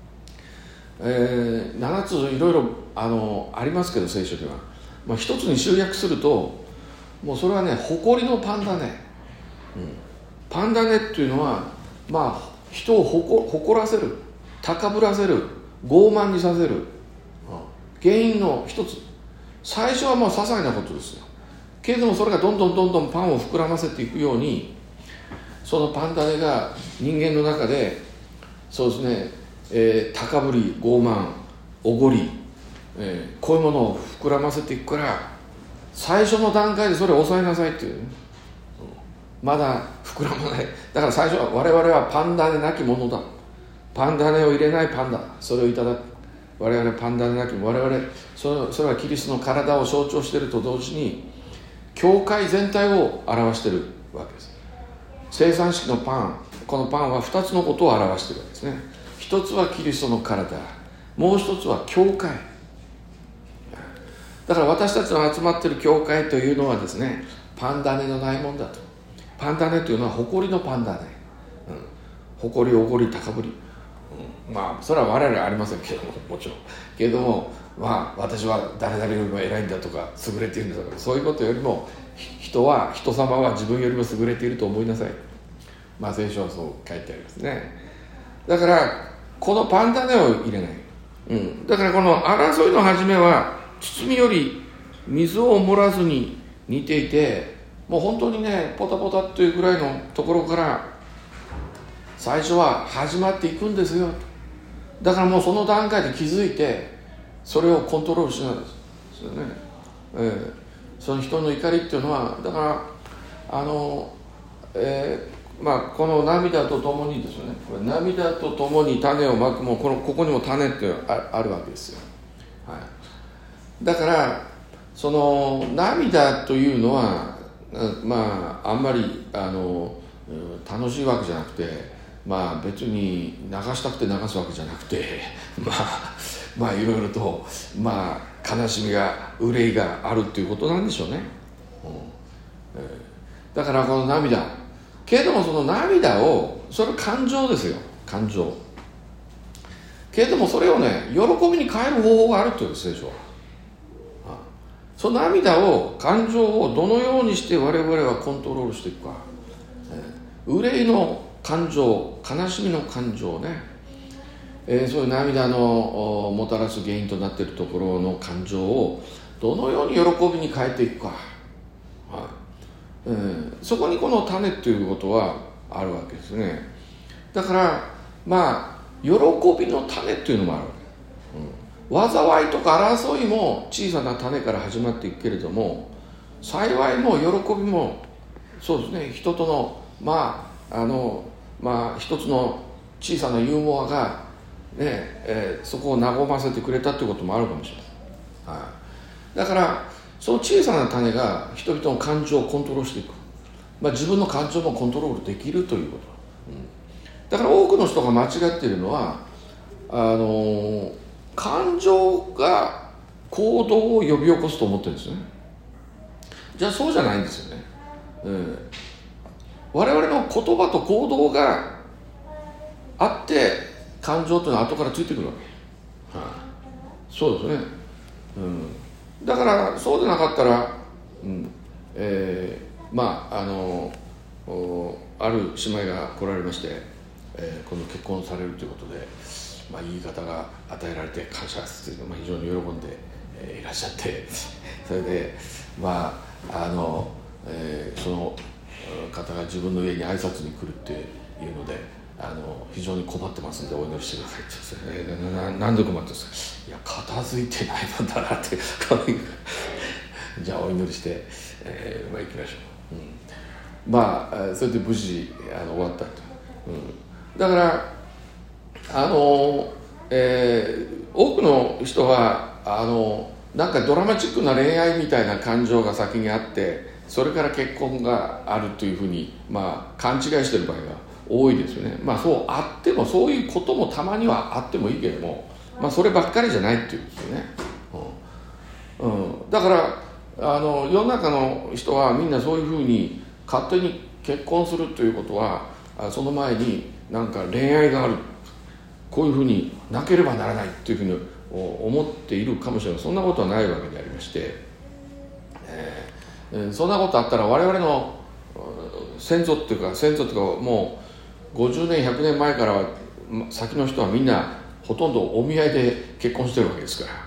えー、ななついろいろ あのありますけど聖書では、まあ、一つに集約するともうそれはね、誇りのパン種、うん、パン種っていうのは、まあ、人を 誇, 誇らせる、高ぶらせる、傲慢にさせる、うん、原因の一つ。最初はもう些細なことですよ。けれどもそれがどんどんどんどんパンを膨らませていくように、そのパン種が人間の中で、そうですね、えー、高ぶり、傲慢、おごり、えー、こういうものを膨らませていくから、最初の段階でそれを抑えなさいっていう、ね、まだ膨らまない。だから最初は我々はパン種なきものだ、パン種を入れないパンだ、それをいただく。我々パン種なきもの、我々それ、それはキリストの体を象徴していると同時に教会全体を表しているわけです。生産式のパン、このパンはふたつのことを表しているわけですね。一つはキリストの体、もう一つは教会。だから私たちの集まっている教会というのはですね、パン種のないもんだと。パン種というのは誇りのパン種、うん、誇り、おごり、高ぶり、うん、まあそれは我々はありませんけども、もちろんけれども、まあ私は誰々よりも偉いんだとか優れているんだとか、そういうことよりも人は人様は自分よりも優れていると思いなさい。まあ聖書はそう書いてありますね。だからこのパン種を入れない、うん、だからこの争いの始めは包みより水を漏らずに煮ていて、もう本当にね、ポタポタっていうぐらいのところから最初は始まっていくんですよ。だからもうその段階で気づいてそれをコントロールしないですよね、えー、その人の怒りっていうのは、だからあの、えまあ、この涙とともにですね、これ涙とともに種をまくもこのここにも種ってああるわけですよ、はい、だからその涙というのはまああんまりあの楽しいわけじゃなくて、まあ別に流したくて流すわけじゃなくてまあまあいろいろとまあ悲しみが憂いがあるっていうことなんでしょうね、うんえー、だからこの涙けれどもその涙をそれは感情ですよ、感情けれどもそれをね喜びに変える方法があるという聖書は、その涙を感情をどのようにして我々はコントロールしていくか、えー、憂いの感情、悲しみの感情ね、えー、そういう涙のもたらす原因となっているところの感情をどのように喜びに変えていくか、はいえー、そこにこの種ということはあるわけですね。だからまあ喜びの種というのもあるわけ、うん、災いとか争いも小さな種から始まっていくけれども、幸いも喜びもそうですね、人とのまああのまあ一つの小さなユーモアがね、えー、そこを和ませてくれたということもあるかもしれない、はい、だからその小さな種が人々の感情をコントロールしていく、まあ、自分の感情もコントロールできるということ、うん、だから多くの人が間違っているのはあのー、感情が行動を呼び起こすと思ってるんですね。じゃあそうじゃないんですよね、うん、我々の言葉と行動があって感情というのは後からついてくるわけ、はあ、そうですね、うん、だからそうでなかったら、うんえー、まああのある姉妹が来られまして、えー、今度結婚されるということで、まあ、いい方が与えられて感謝する、まあ、非常に喜んで、えー、いらっしゃってそれでまああの、えー、その方が自分の家に挨拶に来るっていうのであの非常に困ってますんでお祈りしてくださいって、えー、なななんで困ってるんですか。いや片付いてないのだなってじゃあお祈りして、えーまあ、行きましょう、うん、まあそれで無事あの終わったと、うん、だからあの、えー、多くの人はあのなんかドラマチックな恋愛みたいな感情が先にあってそれから結婚があるというふうに、まあ、勘違いしている場合が多いですよね。まあそうあってもそういうこともたまにはあってもいいけれども、まあ、そればっかりじゃないっていうんですよね、うんうん、だからあの世の中の人はみんなそういうふうに勝手に結婚するということはその前になんか恋愛がある、こういうふうになければならないというふうに思っているかもしれない。そんなことはないわけでありまして、えー、そんなことあったら我々の先祖っていうか先祖っていうかもうごじゅうねんひゃくねんまえから先の人はみんなほとんどお見合いで結婚してるわけですから、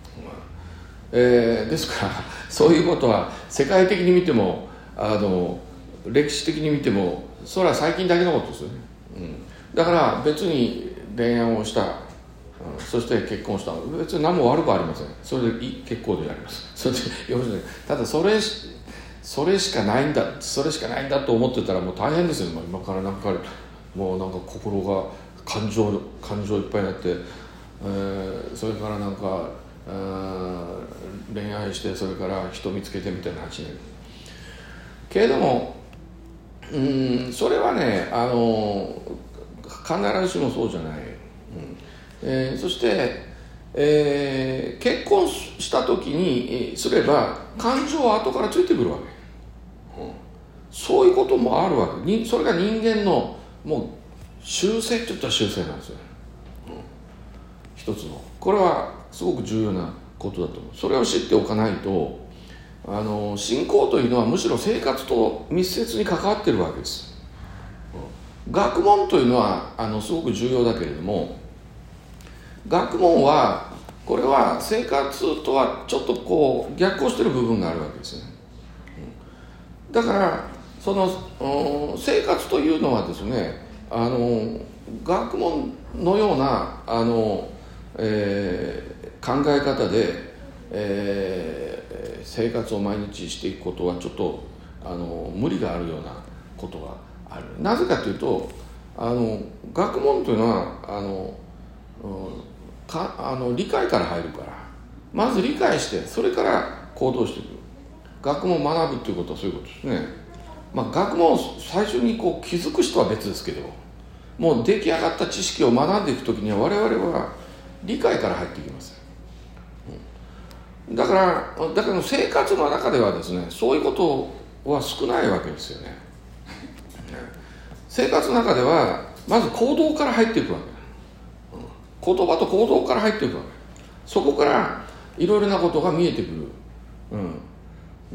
えー、ですからそういうことは世界的に見てもあの歴史的に見てもそれは最近だけのことですよね、うん、だから別に恋愛をした、うん、そして結婚した別に何も悪くありません。それでいい結構であります。それで要するにただそれそれしかないんだそれしかないんだと思ってたらもう大変ですよ、ね、今からなんかもうなんか心が感情感情いっぱいになって、えー、それからなんか恋愛してそれから人見つけてみたいな話になるけれども、うんそれはねあの必ずしもそうじゃない、うんえー、そして、えー、結婚した時にすれば感情は後からついてくるわけ、うん、そういうこともあるわけ。それが人間のもう習性って言ったら習性なんですよ、うん、一つのこれはすごく重要なことだと思う。それを知っておかないとあの信仰というのはむしろ生活と密接に関わっているわけです、うん、学問というのはあのすごく重要だけれども学問はこれは生活とはちょっとこう逆行している部分があるわけですね、うん、だからその生活というのはですねあの学問のようなあの、えー、考え方で、えー、生活を毎日していくことはちょっとあの無理があるようなことがある。なぜかというと、あの学問というのはあの、うん、かあの理解から入るから、まず理解してそれから行動していく。学問を学ぶということはそういうことですね。まあ、学問を最初にこう気づく人は別ですけど、もう出来上がった知識を学んでいくときには我々は理解から入っていきます。だからだから生活の中ではですね、そういうことは少ないわけですよね。生活の中ではまず行動から入っていくわけ、言葉と行動から入っていくわけ。そこからいろいろなことが見えてくる、うんうん、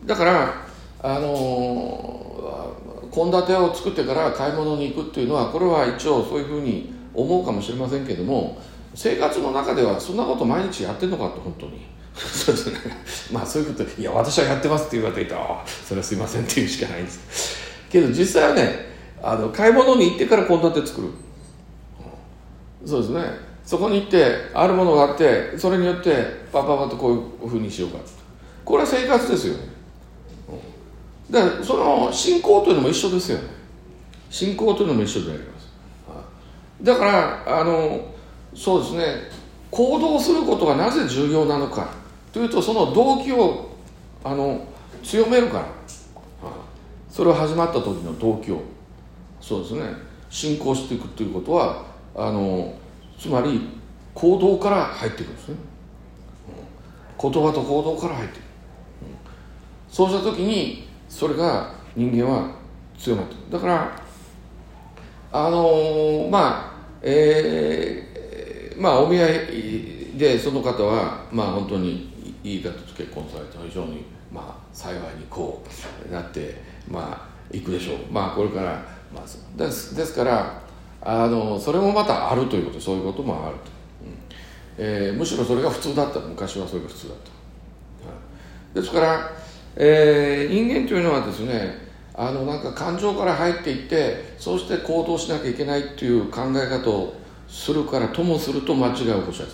だからあの献立を作ってから買い物に行くっていうのは、これは一応そういうふうに思うかもしれませんけども、生活の中ではそんなこと毎日やってんのかって本当にそうですね。まあそういうこと、いや私はやってますって言われていたら、あそれはすいませんって言うしかないんですけど、実際はね、あの買い物に行ってから献立作る、そうですね。そこに行ってあるものがあって、それによってパパパとこういうふうにしようか、これは生活ですよね。だからその信仰というのも一緒ですよね。信仰というのも一緒であります。だからあのそうですね、行動することがなぜ重要なのかというと、その動機をあの強めるから、それを始まった時の動機を、そうですね、信仰していくということは、あのつまり行動から入っていくんですね。言葉と行動から入っていく。そうした時にそれが人間は強まっていく。だからあのまあえー、まあお見合いでその方はまあ本当にいい方と結婚されて非常にまあ幸いにこうなってまあいくでしょう。まあこれから、まあ、ですですからあのそれもまたあるということ、そういうこともあると、うんえー、むしろそれが普通だった。昔はそれが普通だった。ですから、えー、人間というのはですね、あのなんか感情から入っていって、そうして行動しなきゃいけないっていう考え方をするからともすると間違いを起こしやすいんです、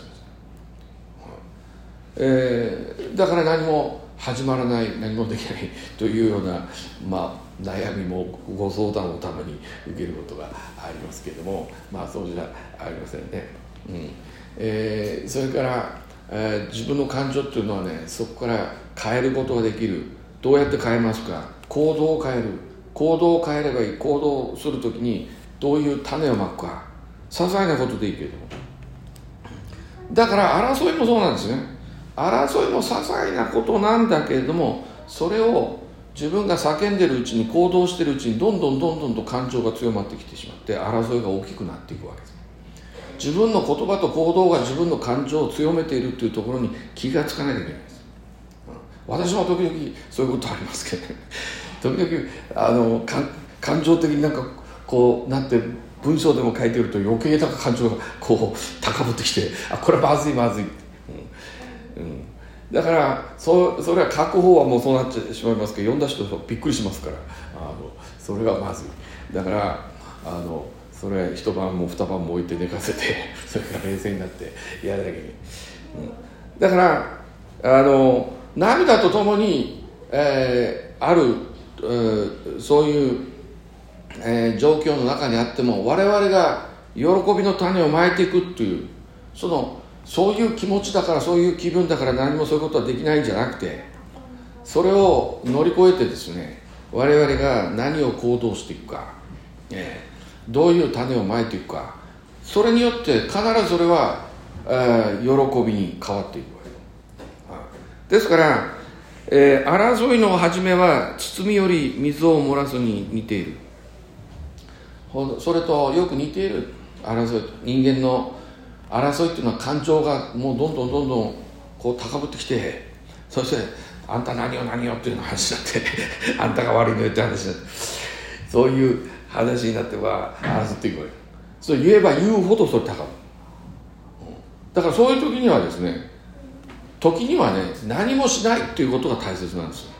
えー、だから何も始まらない、何もできないというような、まあ、悩みもご相談をたまに受けることがありますけれども、まあそうじゃありませんね、うんえー、それから、えー、自分の感情っていうのはね、そこから変えることができる。どうやって変えますか。行動を変える。行動を変えればいい。行動するときにどういう種をまくか、些細なことでいいけれども、だから争いもそうなんですね。争いも些細なことなんだけれども、それを自分が叫んでるうちに、行動してるうちにどんどんどんどんと感情が強まってきてしまって、争いが大きくなっていくわけです。自分の言葉と行動が自分の感情を強めているというところに気がつかなきゃいけないです。私も時々そういうことありますけどね。時々あの感情的になんかこうなって文章でも書いてると、余計な感情がこう高ぶってきて、あこれはまずいまずい、うんうん、だからそ, それは書く方はもうそうなってしまいますけど、読んだ人はびっくりしますから、あのそれがまずい。だからあのそれ一晩も二晩も置いて寝かせて、それから冷静になってやらなきゃいけない、うん、だからあの涙とともに、えー、ある、えー、そういう、えー、状況の中にあっても、我々が喜びの種をまいていくっていう、そのそういう気持ちだから、そういう気分だから何もそういうことはできないんじゃなくて、それを乗り越えてですね、我々が何を行動していくか、えー、どういう種をまいていくか、それによって必ずそれは、えー、喜びに変わっていくわけですから、えー、争いの始めは包みより水を漏らすに似ている。それとよく似ている。争い、人間の争いっていうのは感情がもうどんどんどんどんこう高ぶってきて、そしてあんた何を何をっていうの話になってあんたが悪いのよって話になって、そういう話になっては争っていくわけ。そう言えば言うほどそれ高ぶる。だからそういう時にはですね、時にはね、何もしないっていうことが大切なんですよ、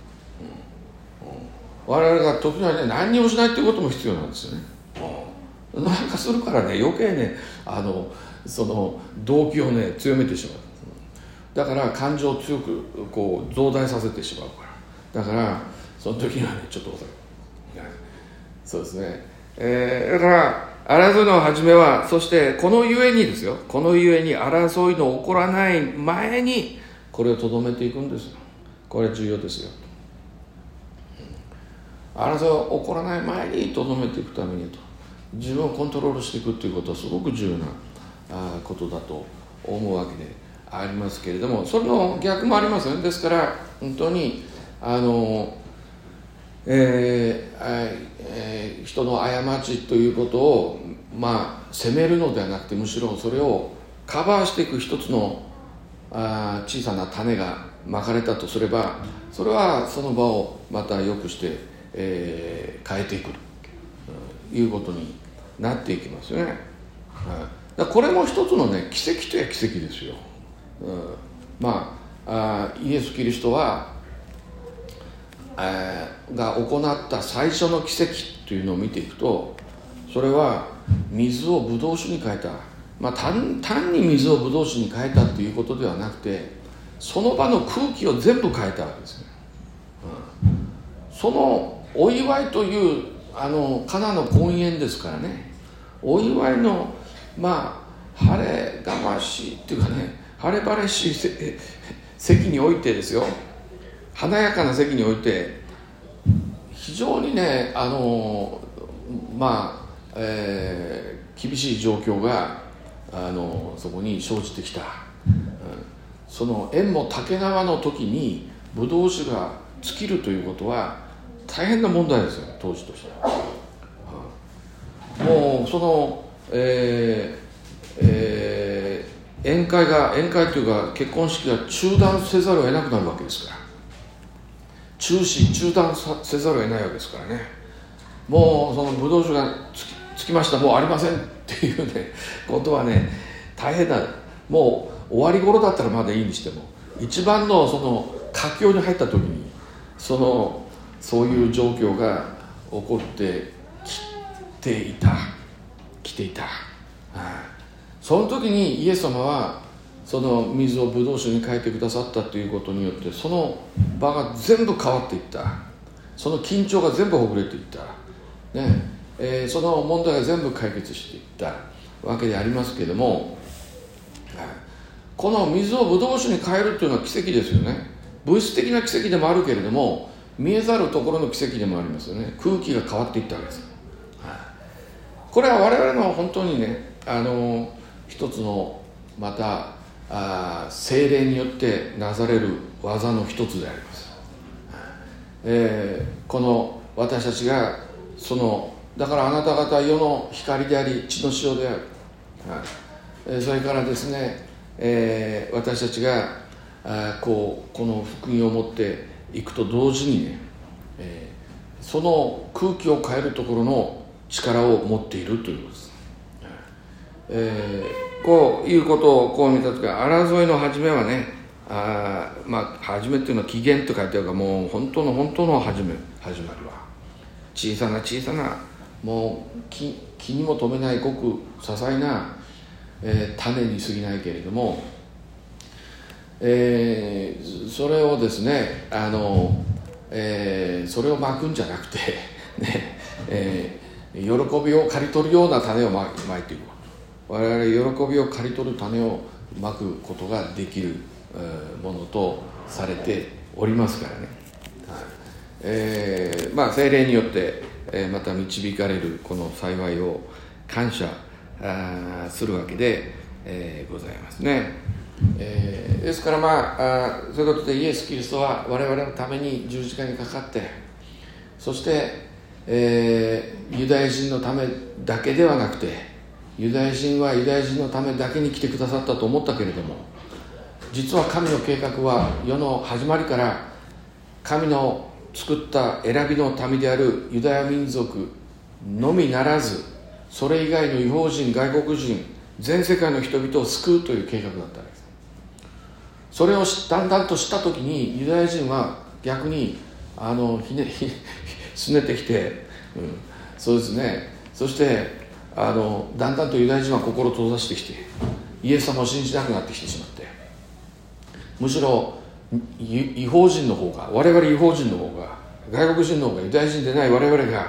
うんうん、我々が時にはね、何もしないっていうことも必要なんですよね、うん、なんかするからね、余計ね、あのその動機をね強めてしまう。だから感情を強くこう増大させてしまうから。だからその時にはね、ちょっとそうですね、えー、だから争いの始めは、そしてこのゆえにですよ、このゆえに争いの起こらない前にこれをとどめていくんですよ。これ重要ですよ。争いが起こらない前にとどめていくためにと、自分をコントロールしていくということはすごく重要なことだと思うわけでありますけれども、それの逆もありますよね。ですから本当にあの、えーえー、人の過ちということをまあ責めるのではなくて、むしろそれをカバーしていく一つのあ小さな種がまかれたとすれば、それはその場をまた良くして、えー、変えていくということになっていきますよね。だこれも一つのね、奇跡という奇跡ですよ。うん、まあ、あイエス・キリストは、えー、が行った最初の奇跡というのを見ていくと、それは水をブドウ酒に変えた、まあ、単, 単に水をブドウ酒に変えたということではなくて、その場の空気を全部変えたわけですね。うん、そのお祝いというあのカナの婚宴ですからね、お祝いのまあ晴れがましいっていうかね、晴れ晴れしい席においてですよ、華やかな席において非常にね、あのまあ、えー、厳しい状況があのそこに生じてきた、うん、その縁も竹縄の時にブドウ酒が尽きるということは大変な問題ですよ、当時としては。うん、もうその、えーえー、宴会が宴会というか結婚式が中断せざるを得なくなるわけですから、中止中断せざるを得ないわけですからね。もうそのブドウ酒がつきつきました、もうありませんっていうねことはね、大変だ。もう終わり頃だったらまだいいにしても、一番のその佳境に入った時にそのそういう状況が起こってきていた来ていた、はあ、その時にイエス様はその水をブドウ酒に変えてくださったということによって、その場が全部変わっていった。その緊張が全部ほぐれていった、ねえー、その問題が全部解決していったわけでありますけれども、この水をブドウ酒に変えるというのは奇跡ですよね。物質的な奇跡でもあるけれども、見えざるところの奇跡でもありますよね。空気が変わっていったわけです。これは我々の本当にね、あの一つのまたあ聖霊によってなされる技の一つであります。えー、この私たちがそのだからあなた方は世の光であり血の塩である、はいえー、それからですね、えー、私たちがあこうこの福音を持っていくと同時にね、えー、その空気を変えるところの力を持っているということです。えー、こういうことをこう見たときは、争いの始めはね、あまあ初めっていうのは起源と書いてあるから、もう本当の本当の始め始まりは小さな小さなもう 気, 気にも留めないごく些細な、えー、種に過ぎないけれども、えー、それをですねあの、えー、それをまくんじゃなくてね、えー、喜びを刈り取るような種をまいていく。我々喜びを刈り取る種をまくことができるものとされておりますからね、はいえーまあ、聖霊によって、えー、また導かれるこの幸いを感謝あするわけで、えー、ございますね、えー、ですからまあ、あそういうことでイエス・キリストは我々のために十字架にかかって、そして、えー、ユダヤ人のためだけではなくて、ユダヤ人はユダヤ人のためだけに来てくださったと思ったけれども、実は神の計画は世の始まりから神の作った選びの民であるユダヤ民族のみならず、それ以外の異邦人、外国人、全世界の人々を救うという計画だったわけです。それをだんだんと知った時に、ユダヤ人は逆にあのひねひすねてきて、うん、そうですね、そしてあのだんだんとユダヤ人は心を閉ざしてきて、イエス様を信じなくなってきてしまって、むしろ異邦人の方が、我々異邦人の方が、外国人の方が、ユダヤ人でない我々が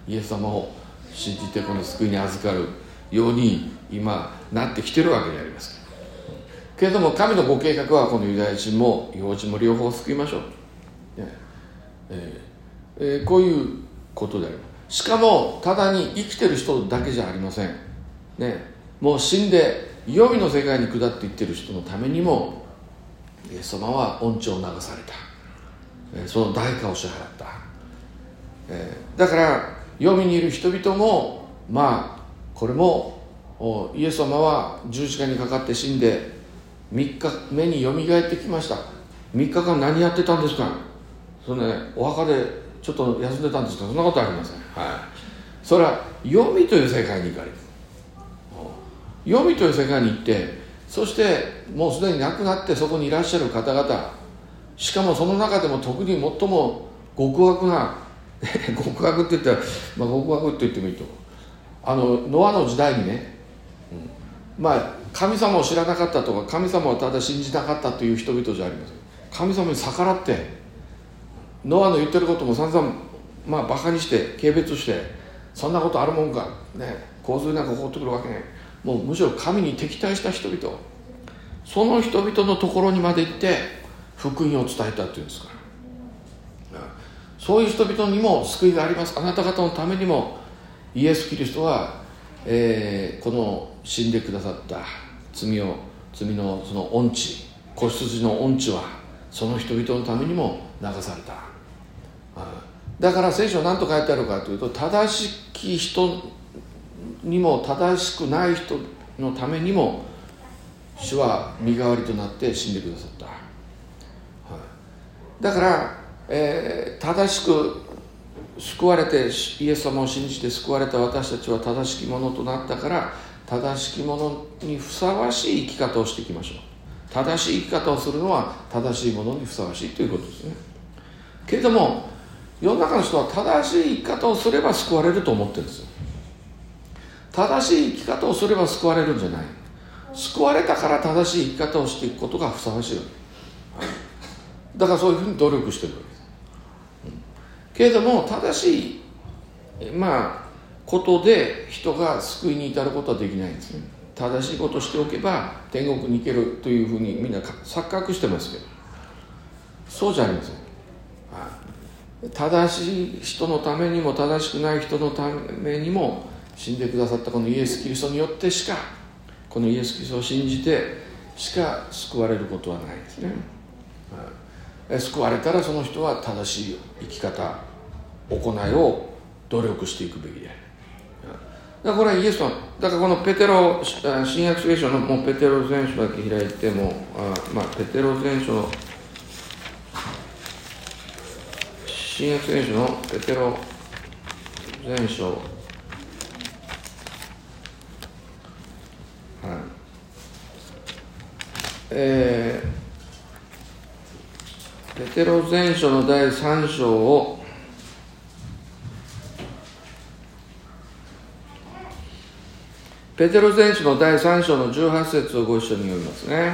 イエス様を信じてこの救いに預かるように今なってきてるわけでありますけれども、神のご計画はこのユダヤ人も違法人も両方救いましょう、ねえーえー、こういうことであります。しかもただに生きてる人だけじゃありません、ね、もう死んで黄泉の世界に下っていってる人のためにもイエス様は恩寵を流された、えー、その代価を支払った、えー、だから黄泉にいる人々もまあこれもイエス様は十字架にかかって死んでみっかめによみがえってきました。みっかかん何やってたんですか。その、ね、お墓でちょっと休んでたんですか。そんなことありません、はい、それは黄泉という世界に行かれる。黄泉という世界に行って、そしてもうすでに亡くなってそこにいらっしゃる方々、しかもその中でも特に最も極悪な極悪って言ったら、まあ、極悪って言ってもいいと思う。あのノアの時代にね、うん、まあ神様を知らなかったとか神様をただ信じなかったという人々じゃありません。神様に逆らってノアの言ってることも散々まあバカにして軽蔑して、そんなことあるもんか、ね、洪水なんか起こってくるわけね、もうむしろ神に敵対した人々、その人々のところにまで行って福音を伝えたっていうんですから、そういう人々にも救いがあります。あなた方のためにもイエス・キリストは、えー、この死んでくださった罪を罪のその恩地、子羊の恩地はその人々のためにも流された。だから聖書は何と書いてあるかというと、正しき人にも正しくない人のためにも主は身代わりとなって死んでくださった、はい、だから、えー、正しく救われてイエス様を信じて救われた私たちは正しきものとなったから、正しきものにふさわしい生き方をしていきましょう。正しい生き方をするのは正しいものにふさわしいということですね。けれども世の中の人は正しい生き方をすれば救われると思ってるんですよ。正しい生き方をすれば救われるんじゃない。救われたから正しい生き方をしていくことがふさわしいわけだから、そういうふうに努力してるわけです、うん、けれども正しいまあことで人が救いに至ることはできないんですね。正しいことをしておけば天国に行けるというふうにみんな錯覚してますけど、そうじゃありません。正しい人のためにも正しくない人のためにも死んでくださったこのイエス・キリストによってしか、このイエス・キリストを信じてしか救われることはないですね。救われたらその人は正しい生き方、行いを努力していくべきである。だからこれはイエスの、だからこのペテロ、新約聖書のもうペテロ前書だけ開いても、あまあペテロ前書の新約聖書のペテロ前書、はい、えー、ペテロ前書のだいさん章をペテロ前書のだいさん章のじゅうはち節をご一緒に読みますね。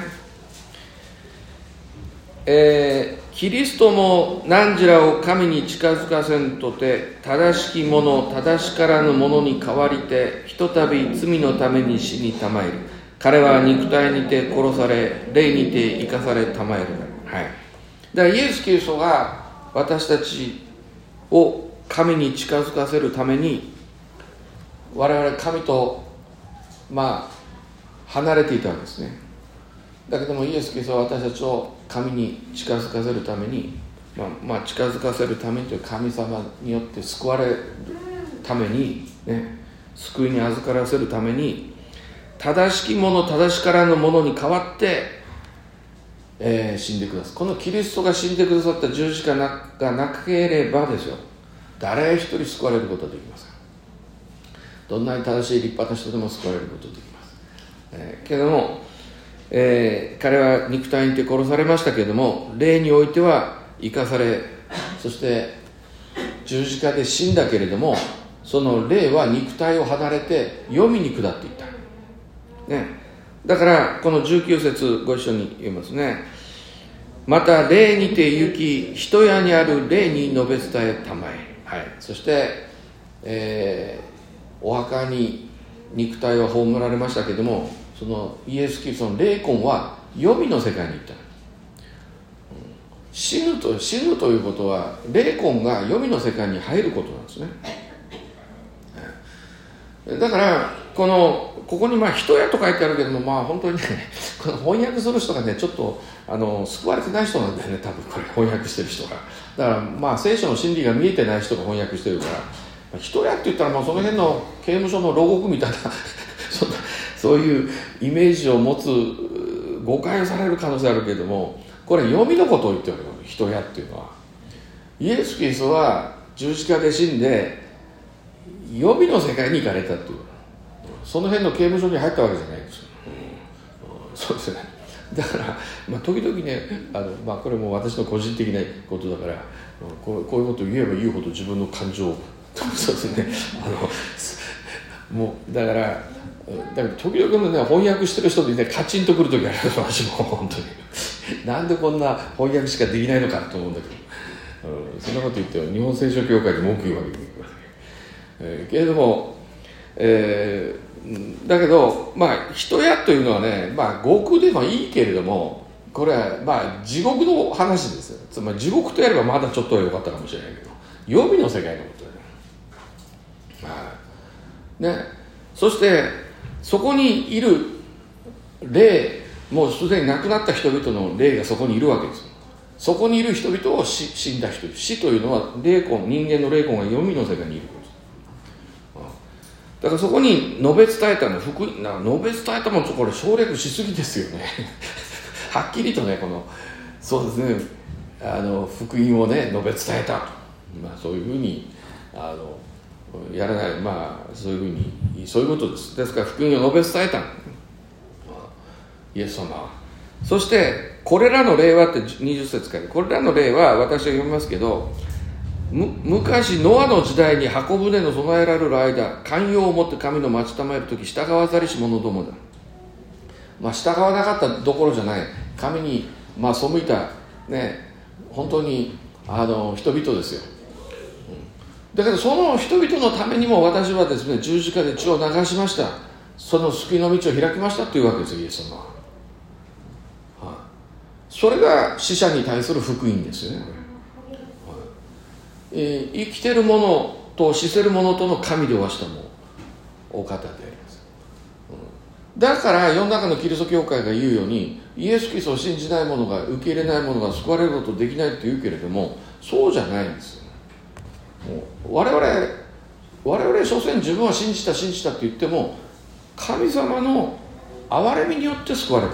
えー、キリストも汝らを神に近づかせんとて、正しきもの正しからぬものに代わりてひとたび罪のために死にたまえる。彼は肉体にて殺され、霊にて生かされたまえる。はい。だからイエス・キリストが私たちを神に近づかせるために、我々神とまあ離れていたんですね。だけどもイエス・キリストは私たちを神に近づかせるために、まあ、まあ近づかせるためにという神様によって救われるために、ね、救いに預からせるために、正しきもの正しからぬものに代わって、えー、死んでください。このキリストが死んでくださった十字架がなければですよ、誰一人救われることはできません。どんなに正しい立派な人でも救われることができます、えー、けれども、えー、彼は肉体にて殺されましたけれども、霊においては生かされ、そして十字架で死んだけれども、その霊は肉体を離れて黄泉に下っていった、ね、だからこのじゅうきゅう節ご一緒に読みますね。また霊にて行き、人屋にある霊に述べ伝えたまえ、はい、そしてえー、お墓に肉体は葬られましたけども、そのイエス・キリストの霊魂は黄泉の世界に行った。死ぬと死ぬということは霊魂が黄泉の世界に入ることなんですね。だからこのここにまあ人やと書いてあるけども、まあ本当にねこの翻訳する人がねちょっとあの救われてない人なんだよね、多分これ翻訳してる人が。だからまあ聖書の真理が見えてない人が翻訳してるから、人やって言ったらもうその辺の刑務所の牢獄みたいなそんなそういうイメージを持つ誤解される可能性あるけれども、これ読みのことを言ってるよ、人やっていうのは。イエス・キリストは十字架で死んで黄泉の世界に行かれたっていう、その辺の刑務所に入ったわけじゃないんですよ、うん、そうですね。だから、まあ、時々ねあの、まあ、これも私の個人的なことだから、こう、こういうことを言えば言うほど自分の感情をそうですねあのもうだからだから時々のね翻訳してる人でねカチンとくる時あります。私も本当になんでこんな翻訳しかできないのかと思うんだけど、うん、そんなこと言って日本聖書協会に文句言うわけにもいくわけ、えー、けれども、えー、だけどまあ人やというのはね、まあ極でもいいけれども、これはまあ地獄の話ですよ。つまり地獄とやればまだちょっとは良かったかもしれないけど、黄泉の世界のことだね。ね、そしてそこにいる霊、もうすでに亡くなった人々の霊がそこにいるわけです。そこにいる人々を死んだ人、死というのは霊魂、人間の霊魂が黄泉の世界にいることです。だからそこに述べ伝えたの、福音な述べ伝えたもん、これ省略しすぎですよねはっきりとね、このそうですね、あの福音をね述べ伝えたと、まあ、そういうふうにあのやらない、まあそういうふうにそういうことです。ですから福音を述べ伝えたイエス様は。そしてこれらの例はってにじゅっ節から、これらの例は私は読みますけど、む昔ノアの時代に箱舟の備えられる間、寛容を持って神の待ちたまえるとき従わざりし者どもだ。まあ従わなかったどころじゃない、神にまあ背いたね、本当にあの人々ですよ。だけどその人々のためにも私はですね、十字架で血を流しました。その救いの道を開きましたというわけですよ、イエス様は。はい、それが死者に対する福音ですよね。はい、えー、生きてるものと死せるものとの神でおわしたもお方であります。うん、だから世の中のキリスト教会が言うように、イエス・キリストを信じない者が、受け入れない者が救われることできないと言うけれども、そうじゃないんですよ。我々我々所詮自分は信じた信じたって言っても、神様の憐れみによって救われた。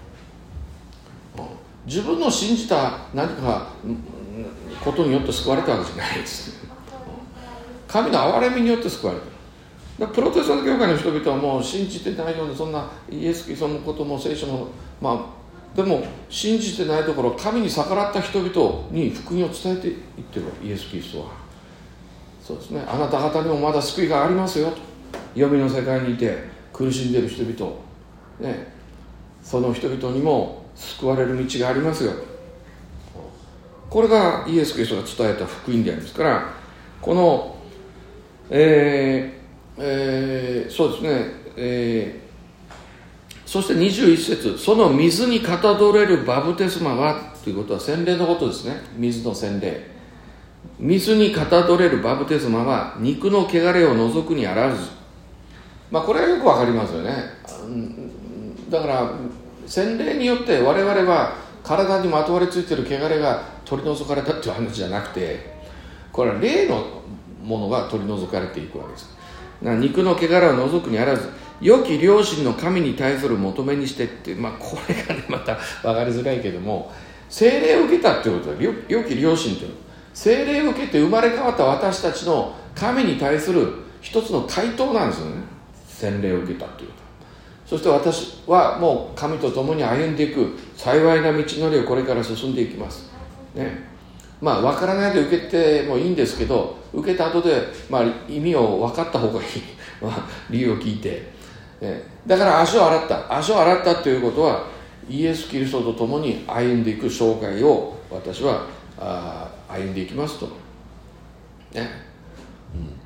自分の信じた何かことによって救われたわけじゃないです。神の憐れみによって救われた。だからプロテスタント教会の人々はもう信じてないような、そんなイエス・キリストのことも聖書も、まあでも信じてないところ、神に逆らった人々に福音を伝えていってるわ、イエス・キリストは。そうですね、あなた方にもまだ救いがありますよと。黄泉の世界にいて苦しんでいる人々、ね、その人々にも救われる道がありますよ。これがイエス・キリストが伝えた福音でありますから、この、えーえー、そうですね、えー、そしてにじゅういち節、その水にかたどれるバプテスマはということは洗礼のことですね。水の洗礼、水にかたどれるバプテスマは肉の汚れを除くにあらず、まあこれはよくわかりますよね。だから洗礼によって我々は体にまとわりついている汚れが取り除かれたっていう話じゃなくて、これは霊のものが取り除かれていくわけです。肉の汚れを除くにあらず、良き良心の神に対する求めにしてって、まあこれがねまた分かりづらいけども、聖霊を受けたっていうことは良き良心というの、聖霊を受けて生まれ変わった私たちの神に対する一つの回答なんですよね、洗礼を受けたということ。そして私はもう神と共に歩んでいく幸いな道のりをこれから進んでいきます、ね、まあ分からないで受けてもいいんですけど、受けた後で、まあ、意味を分かった方がいい理由を聞いて、ね、だから足を洗った足を洗ったということはイエス・キリストと共に歩んでいく生涯を私はあ歩んでいきますと、ね、うん、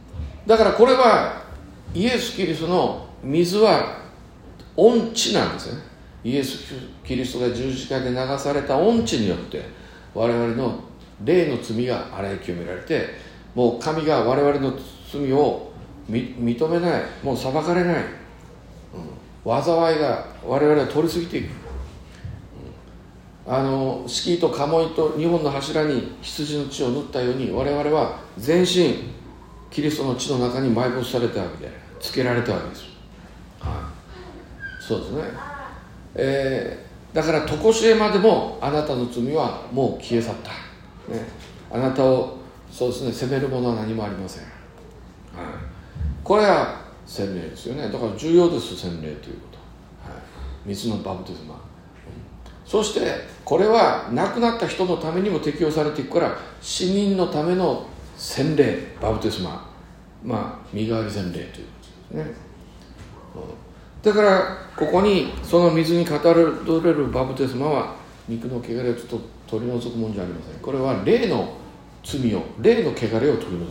だからこれはイエス・キリストの水は御血なんですよね。イエス・キリストが十字架で流された御血によって我々の霊の罪が洗い清められて、もう神が我々の罪を認めない、もう裁かれない、うん、災いが我々は取り過ぎていく、うん、あの敷居と鴨居とにほんの柱に羊の血を塗ったように、我々は全身キリストの血の中に埋没されたわけで、つけられたわけです、はい、そうですね、えー、だから常しえまでもあなたの罪はもう消え去った、ね、あなたをそうですね責めるものは何もありません、はい、これは洗礼ですよね。だから重要です、洗礼ということ、はい、水のバプテスマ、うん、そしてこれは亡くなった人のためにも適用されていくから、死人のための洗礼、バプテスマ、まあ身代わり洗礼ということですね、うん、だからここにその水に語れるバプテスマは肉の汚れをちょっと取り除くものじゃありません。これは霊の罪を、霊の汚れを取り除くものです、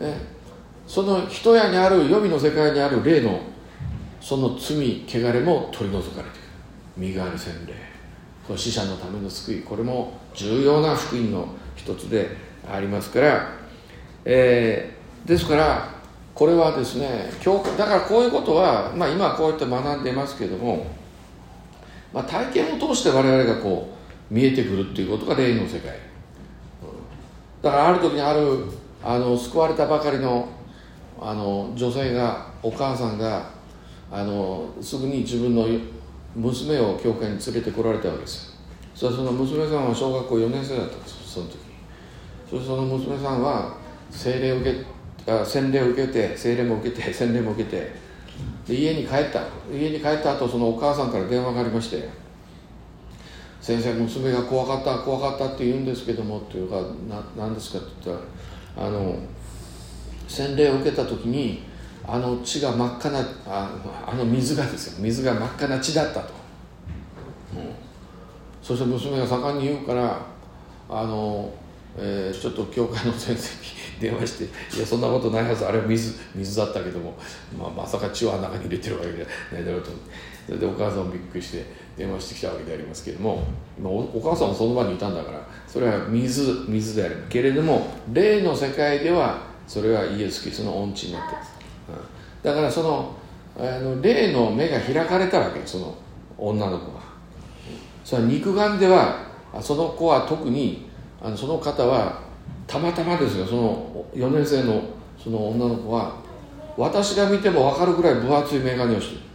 ね、その人やにある、黄泉の世界にある霊のその罪、汚れも取り除かれている。身代わり洗礼、これ死者のための救い、これも重要な福音の一つでありますから、えー、ですからこれはですね、教会だからこういうことは、まあ、今はこうやって学んでいますけれども、まあ、体験を通して我々がこう見えてくるっていうことが霊の世界、うん、だからある時にあるあの救われたばかりのあの女性が、お母さんがあのすぐに自分の娘を教会に連れてこられたわけですよ。それその娘さんは小学校よねん生だったんです、その時。それその娘さんは聖霊を受けあ洗礼を受けて、聖霊も受けて、洗礼も受けて、で家に帰った家に帰った後、そのお母さんから電話がありまして、先生、娘が怖かった怖かったって言うんですけどもっていうか、な何ですかって言ったら、あの洗礼を受けた時にあの血が真っ赤な あ, あの水がですよ水が真っ赤な血だったと、うん、そして娘が盛んに言うから、あの、えー、ちょっと教会の先生に電話して、いやそんなことないはず、あれは 水, 水だったけども、まあ、まさか血を中に入れてるわけじゃないだろうと。それでお母さんもびっくりして電話してきたわけでありますけれども、まあ、お, お母さんもその場にいたんだから、それは水水であるけれども、霊の世界ではそれはイエス・キリストの御血になっています、うん、だからそのあの霊の目が開かれたわけです、その女の子が。それは肉眼では、その子は特に、あのその方はたまたまですよ、そのよねん生のその女の子は私が見ても分かるぐらい分厚い眼鏡をしている、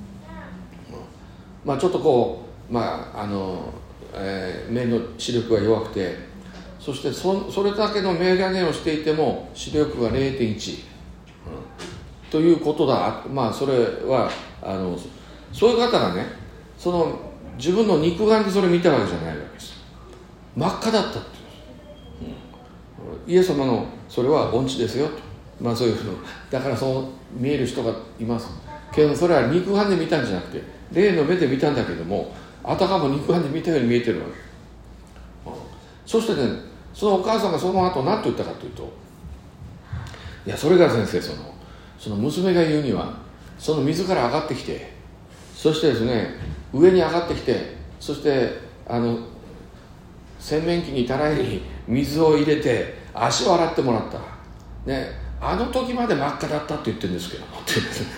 まあ、ちょっとこう、まああのえー、目の視力が弱くて、そして そ, それだけの眼鏡をしていても視力が れいてんいち、うん、ということだ。まあそれはあのそういう方がね、その自分の肉眼でそれ見たわけじゃないわけです。真っ赤だったっていう、うん、イエス様のそれは御血ですよと、まあそういうのだからそう見える人がいますけど、それは肉眼で見たんじゃなくて霊の目で見たんだけども、あたかも肉眼で見たように見えてるわけ、うん、そしてね、そのお母さんがその後何と言ったかというと、いやそれが先生、そのその娘が言うには、その水から上がってきて、そしてですね上に上がってきて、そしてあの洗面器にたらいに水を入れて足を洗ってもらった、ね、あの時まで真っ赤だったって言ってるんですけどって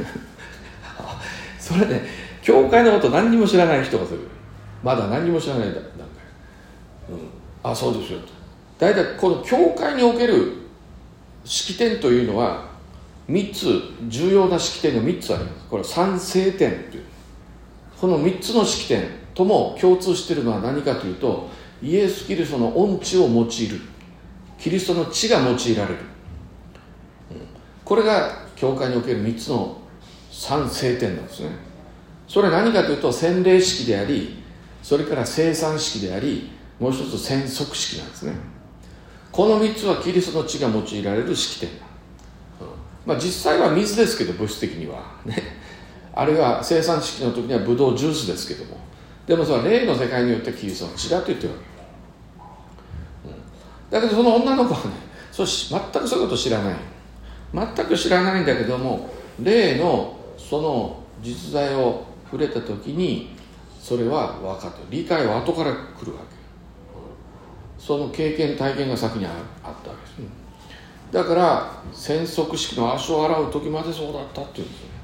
それね、教会のこと何にも知らない人がする、まだ何にも知らない段階、うん、あそうですよと。大体この教会における式典というのはみっつ、重要な式典がみっつあります。これ三聖典という、このみっつの式典とも共通しているのは何かというと、イエス・キリストの御血を用いる、キリストの血が用いられる、これが教会におけるみっつの三聖典なんですね。それは何かというと、洗礼式であり、それから聖餐式であり、もう一つ洗足式なんですね。このみっつはキリストの血が用いられる式典、うん、まあ、実際は水ですけど、物質的には、ね、あるいは生産式の時にはブドウジュースですけども、でもそれは霊の世界によってキリストの血だと言ってるわけ、うん、だけどその女の子はね、 そうし全くそういうことを知らない。全く知らないんだけども、霊のその実在を触れた時にそれは分かって、理解は後から来るわけ。その経験体験が先にあったわけです、ね、だから洗足式の足を洗う時までそうだったっていうんですよね、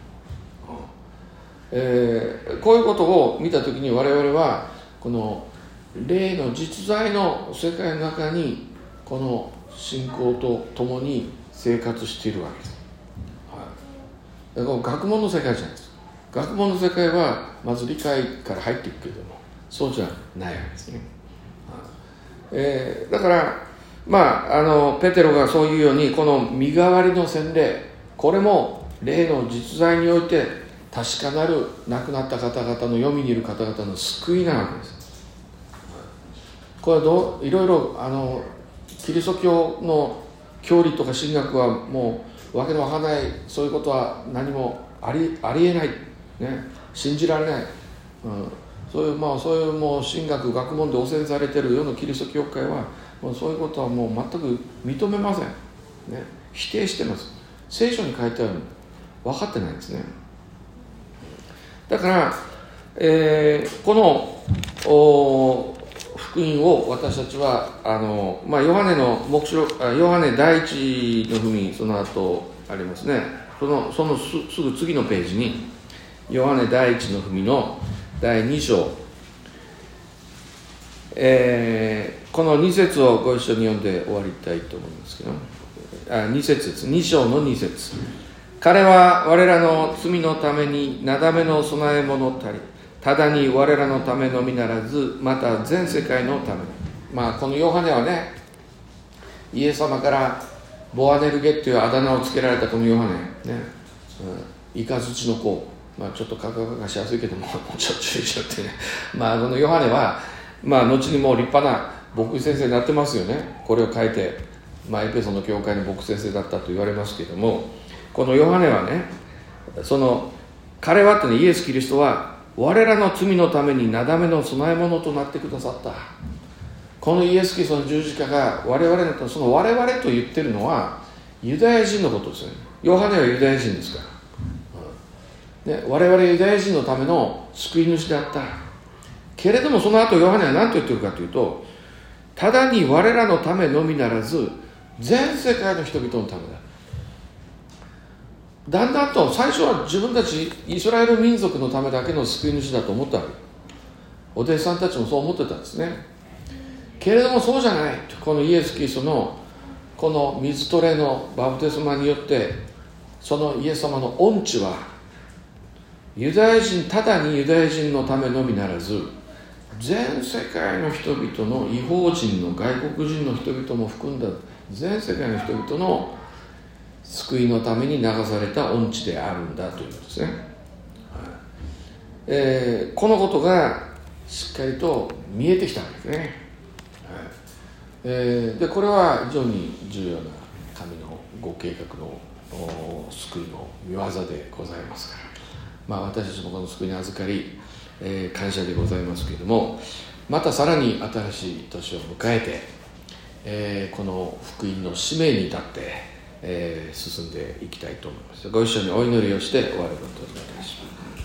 えー、こういうことを見た時に我々はこの霊の実在の世界の中にこの信仰とともに生活しているわけです、はい、だから学問の世界じゃないです。学問の世界はまず理解から入っていくけれども、そうじゃないわけですね、えー、だからまああのペテロがそういうようにこの身代わりの洗礼、これも霊の実在において確かなる亡くなった方々の読みにいる方々の救いなわけです。これはどういろいろあのキリスト教の教理とか神学はもうわけのわからない、そういうことは何もありありえない、ね、信じられない、うん、そういうまあそういうもう神学学問で汚染されている世のキリスト教会はもうそういうことはもう全く認めません、ね、否定してます。聖書に書いてあるの分かってないんですね。だから、えー、この福音を私たちはあの、まあ、ヨハネの黙示録、ヨハネ第一の文、その後ありますね。その、その す, すぐ次のページにヨハネ第一の文の第二章、えー、この二節をご一緒に読んで終わりたいと思いますけど、あ二節です。二章の二節。彼は我らの罪のためになだめの供え物たり、ただに我らのためのみならず、また全世界のために。まあこのヨハネはね、イエス様からボアネルゲっていうあだ名をつけられたこのヨハネ、ね、うん、イカズチの子、まあちょっとカカカカしやすいけども、もうちょっと注意しようってね。まあこのヨハネは、まあ後にもう立派な牧師先生になってますよね。これを書いて、まあエペソの教会の牧師先生だったと言われますけども、このヨハネはね、その彼はってね、イエス・キリストは我らの罪のためになだめの供え物となってくださった。このイエス・キリストの十字架が我々の、その我々と言ってるのはユダヤ人のことですよね。ヨハネはユダヤ人ですから、ね、我々ユダヤ人のための救い主であったけれども、その後ヨハネは何と言ってるかというと、ただに我らのためのみならず全世界の人々のためだ。だんだんと最初は自分たちイスラエル民族のためだけの救い主だと思ったわけ。お弟子さんたちもそう思ってたんですね。けれどもそうじゃない。このイエス・キリストのこの水トレのバプテスマによって、そのイエス様の恩地はユダヤ人、ただにユダヤ人のためのみならず全世界の人々の、異邦人の外国人の人々も含んだ全世界の人々の救いのために流された恩地であるんだということですね、はい、えー、このことがしっかりと見えてきたわけですね、はい、えー、でこれは非常に重要な神のご計画の救いの御業でございますから、まあ、私たちもこの救いに預かり、えー、感謝でございますけれども、またさらに新しい年を迎えて、えー、この福音の使命に立ってえー、進んでいきたいと思います。ご一緒にお祈りをして終わることになります。